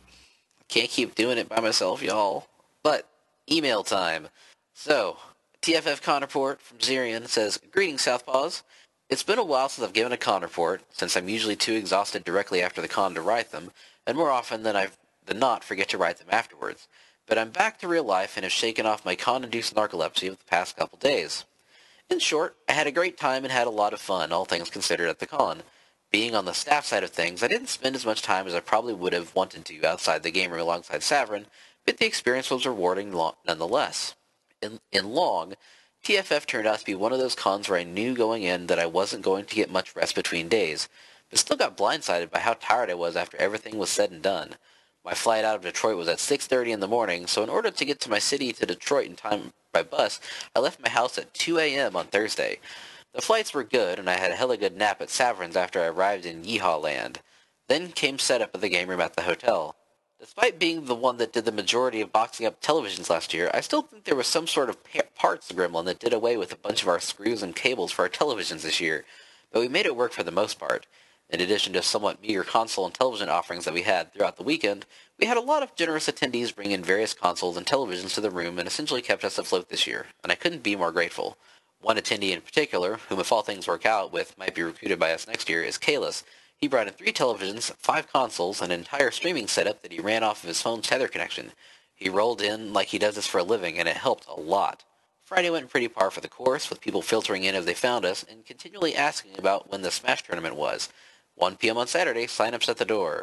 Can't keep doing it by myself, y'all. But, email time. So, T F F Con Report from Zirian says, Greetings, Southpaws. It's been a while since I've given a con report, since I'm usually too exhausted directly after the con to write them, and more often than I've than not forget to write them afterwards. But I'm back to real life and have shaken off my con-induced narcolepsy of the past couple days. In short, I had a great time and had a lot of fun, all things considered, at the con. Being on the staff side of things, I didn't spend as much time as I probably would have wanted to outside the game room alongside Savrin, but the experience was rewarding lo- nonetheless. In, in long, T F F turned out to be one of those cons where I knew going in that I wasn't going to get much rest between days, but still got blindsided by how tired I was after everything was said and done. My flight out of Detroit was at six thirty in the morning, so in order to get to my city to Detroit in time by bus, I left my house at two a.m. on Thursday. The flights were good, and I had a hella good nap at Savrin's after I arrived in Yeehaw Land. Then came setup of the game room at the hotel. Despite being the one that did the majority of boxing up televisions last year, I still think there was some sort of pa- parts gremlin that did away with a bunch of our screws and cables for our televisions this year, but we made it work for the most part. In addition to somewhat meager console and television offerings that we had throughout the weekend, we had a lot of generous attendees bring in various consoles and televisions to the room and essentially kept us afloat this year, and I couldn't be more grateful. One attendee in particular, whom if all things work out with might be recruited by us next year, is Kalis. He brought in three televisions, five consoles, and an entire streaming setup that he ran off of his phone's tether connection. He rolled in like he does this for a living, and it helped a lot. Friday went pretty par for the course, with people filtering in as they found us and continually asking about when the Smash tournament was. one p.m. on Saturday, sign-ups at the door.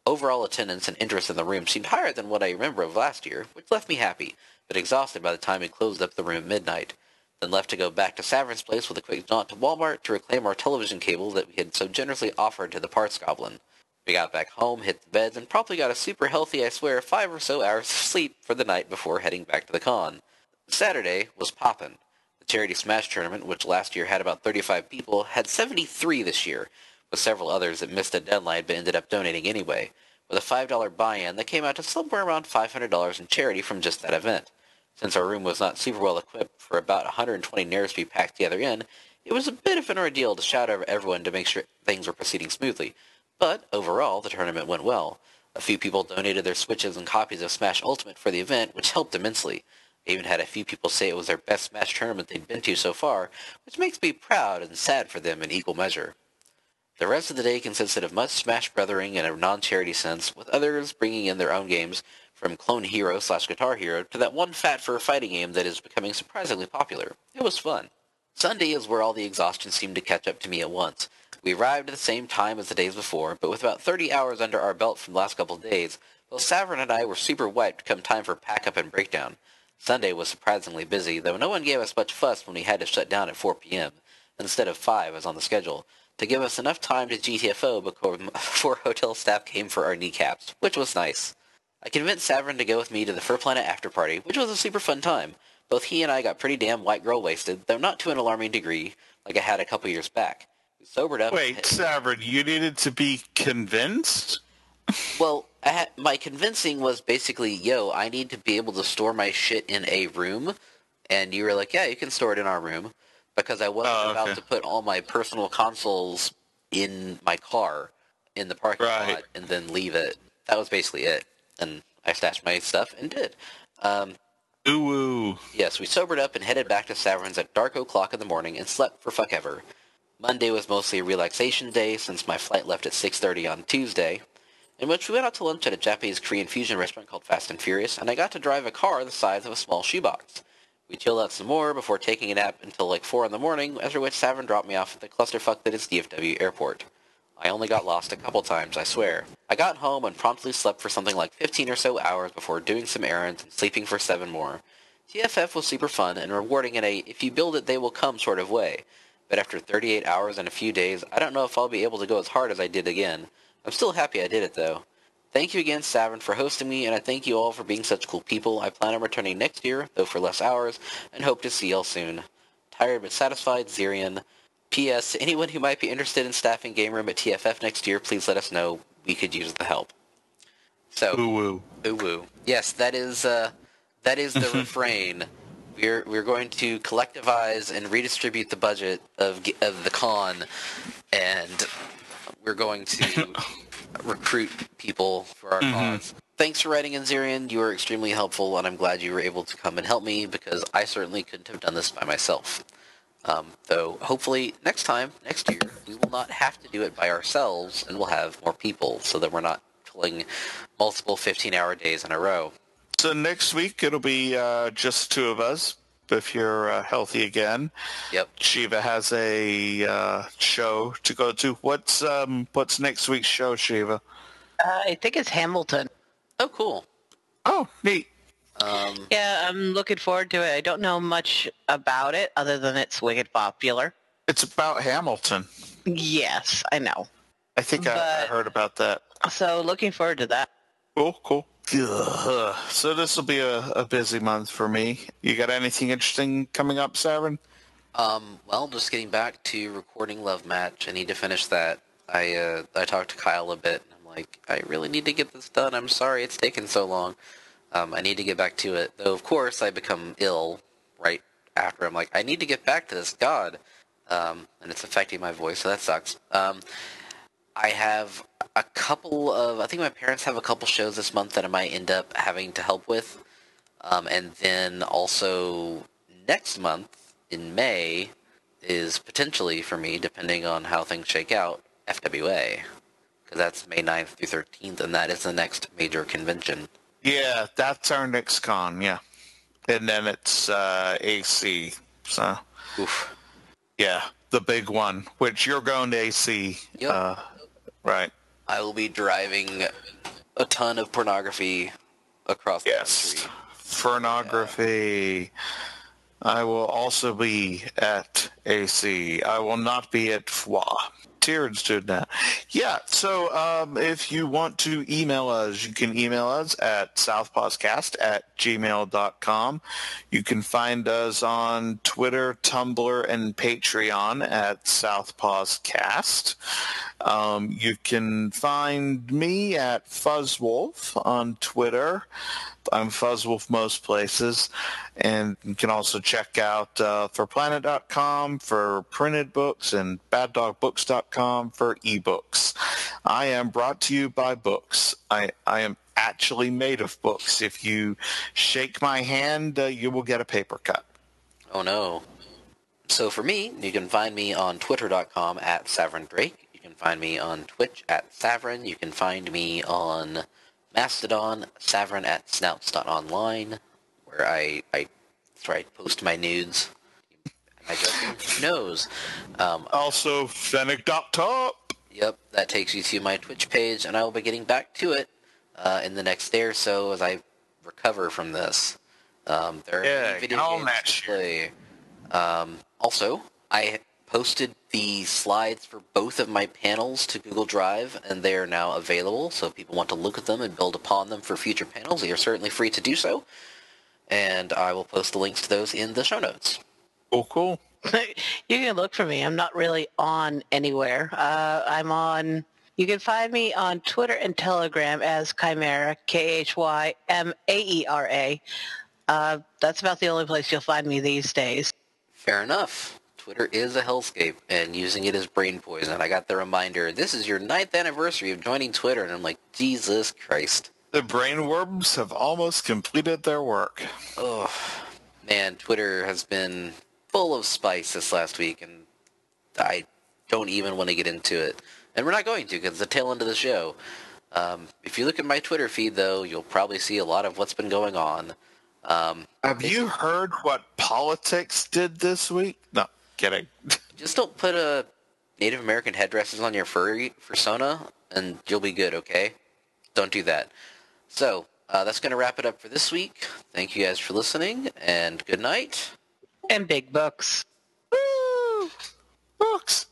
Overall attendance and interest in the room seemed higher than what I remember of last year, which left me happy, but exhausted by the time we closed up the room at midnight. Then left to go back to Savern's place with a quick jaunt to Walmart to reclaim our television cable that we had so generously offered to the parts goblin. We got back home, hit the beds, and promptly got a super healthy, I swear, five or so hours of sleep for the night before heading back to the con. Saturday was poppin'. The Charity Smash tournament, which last year had about thirty-five people, had seventy-three this year, with several others that missed the deadline but ended up donating anyway, with a five dollar buy-in that came out to somewhere around five hundred dollars in charity from just that event. Since our room was not super well equipped for about one hundred twenty nerds to be packed together in, it was a bit of an ordeal to shout over everyone to make sure things were proceeding smoothly. But, overall, the tournament went well. A few people donated their Switches and copies of Smash Ultimate for the event, which helped immensely. I even had a few people say it was their best Smash tournament they'd been to so far, which makes me proud and sad for them in equal measure. The rest of the day consisted of much Smash brothering in a non-charity sense, with others bringing in their own games, from Clone Hero slash Guitar Hero to that one fat fur fighting game that is becoming surprisingly popular. It was fun. Sunday is where all the exhaustion seemed to catch up to me at once. We arrived at the same time as the days before, but with about thirty hours under our belt from the last couple of days, both Savern and I were super wiped come time for pack-up and breakdown. Sunday was surprisingly busy, though no one gave us much fuss when we had to shut down at four p.m., instead of five as on the schedule, to give us enough time to G T F O before hotel staff came for our kneecaps, which was nice. I convinced Savern to go with me to the Fur Planet after-party, which was a super fun time. Both he and I got pretty damn white girl wasted, though not to an alarming degree, like I had a couple years back. We sobered up. Wait, Savern, you needed to be convinced? Well, I had, my convincing was basically, yo, I need to be able to store my shit in a room, and you were like, yeah, you can store it in our room, because I wasn't oh, okay. about to put all my personal consoles in my car in the parking right. lot and then leave it. That was basically it, and I stashed my stuff and did. Um, Ooh. Yes, we sobered up and headed back to Savern's at dark o'clock in the morning and slept for fuck ever. Monday was mostly a relaxation day since my flight left at six thirty on Tuesday, in which we went out to lunch at a Japanese Korean fusion restaurant called Fast and Furious, and I got to drive a car the size of a small shoebox. We chilled out some more before taking a nap until like four in the morning, after which Savern dropped me off at the clusterfuck that is D F W Airport. I only got lost a couple times, I swear. I got home and promptly slept for something like fifteen or so hours before doing some errands and sleeping for seven more. T F F was super fun and rewarding in a if you build it they will come sort of way. But after thirty-eight hours and a few days, I don't know if I'll be able to go as hard as I did again. I'm still happy I did it though. Thank you again, Savern, for hosting me, and I thank you all for being such cool people. I plan on returning next year, though for less hours, and hope to see y'all soon. Tired but satisfied, Zirian. P S. Anyone who might be interested in staffing Game Room at T F F next year, please let us know. We could use the help. So, ooh woo, ooh woo. Yes, that is uh, that is the refrain. We're we're going to collectivize and redistribute the budget of of the con, and we're going to recruit people for our mm-hmm. cause. Thanks for writing in, Zirian. You were extremely helpful, and I'm glad you were able to come and help me, because I certainly couldn't have done this by myself. Um, though, hopefully, next time, next year, we will not have to do it by ourselves, and we'll have more people, so that we're not pulling multiple fifteen-hour days in a row. So next week, it'll be uh, just two of us, if you're uh, healthy again. Yep. Shiva has a uh, show to go to. What's um what's next week's show, Shiva? Uh, I think it's Hamilton. Oh, cool. Oh, neat. Um, yeah, I'm looking forward to it. I don't know much about it other than it's wicked popular. It's about Hamilton. Yes, I know. I think I, I heard about that. So looking forward to that. Cool, cool. Ugh. So this will be a, a busy month for me. You got anything interesting coming up, Savern? Um, well, just getting back to recording Love Match. I need to finish that. I uh, I talked to Kyle a bit, and I'm like, I really need to get this done. I'm sorry it's taken so long. Um, I need to get back to it. Though, of course, I become ill right after. I'm like, I need to get back to this. God. Um, and it's affecting my voice, so that sucks. Um, I have a couple of... I think my parents have a couple shows this month that I might end up having to help with. Um, and then also next month, in May, is potentially, for me, depending on how things shake out, F W A. Because that's May ninth through thirteenth, and that is the next major convention. Yeah, that's our next con, yeah. And then it's uh, A C, so... Oof. Yeah, the big one, which you're going to A C. Yep. Uh, right. I will be driving a ton of pornography across the Yes. country. Pornography. I will also be at A C. I will not be at F W A. Tyrion's doing that. Yeah, so um, if you want to email us, you can email us at southpawscast at gmail dot com. You can find us on Twitter, Tumblr, and Patreon at southpawscast. Um, you can find me at Fuzzwolf on Twitter. I'm Fuzzwolf most places. And you can also check out uh, for planet dot com for printed books and bad dog books dot com for ebooks. I am brought to you by books. I, I am actually made of books. If you shake my hand, uh, you will get a paper cut. Oh, no. So for me, you can find me on twitter dot com at Savrin Drake. You can find me on Twitch at Savrin. You can find me on Mastodon, Savrin at snouts dot online, where I, I, that's where I post my nudes. I just knows. Um, Also, Fennec dot top. Yep, that takes you to my Twitch page, and I will be getting back to it uh, in the next day or so as I recover from this. Um, there are Yeah, many video get on games that to shit. play. Um, also, I posted the slides for both of my panels to Google Drive, and they are now available, so if people want to look at them and build upon them for future panels, they are certainly free to do so. And I will post the links to those in the show notes. Oh, cool. You can look for me. I'm not really on anywhere. Uh, I'm on... You can find me on Twitter and Telegram as Chimera, K H Y M A E R A. Uh, that's about the only place you'll find me these days. Fair enough. Twitter is a hellscape, and using it is brain poison. I got the reminder, this is your ninth anniversary of joining Twitter, and I'm like, Jesus Christ. The brainworms have almost completed their work. Oh, man, Twitter has been full of spice this last week, and I don't even want to get into it. And we're not going to, because it's the tail end of the show. Um, if you look at my Twitter feed, though, you'll probably see a lot of what's been going on. Um, Have you heard what politics did this week? No, kidding. just don't put a Native American headdresses on your furry persona, and you'll be good, okay? Don't do that. So, uh, that's going to wrap it up for this week. Thank you guys for listening, and good night. And big books. Woo! Books.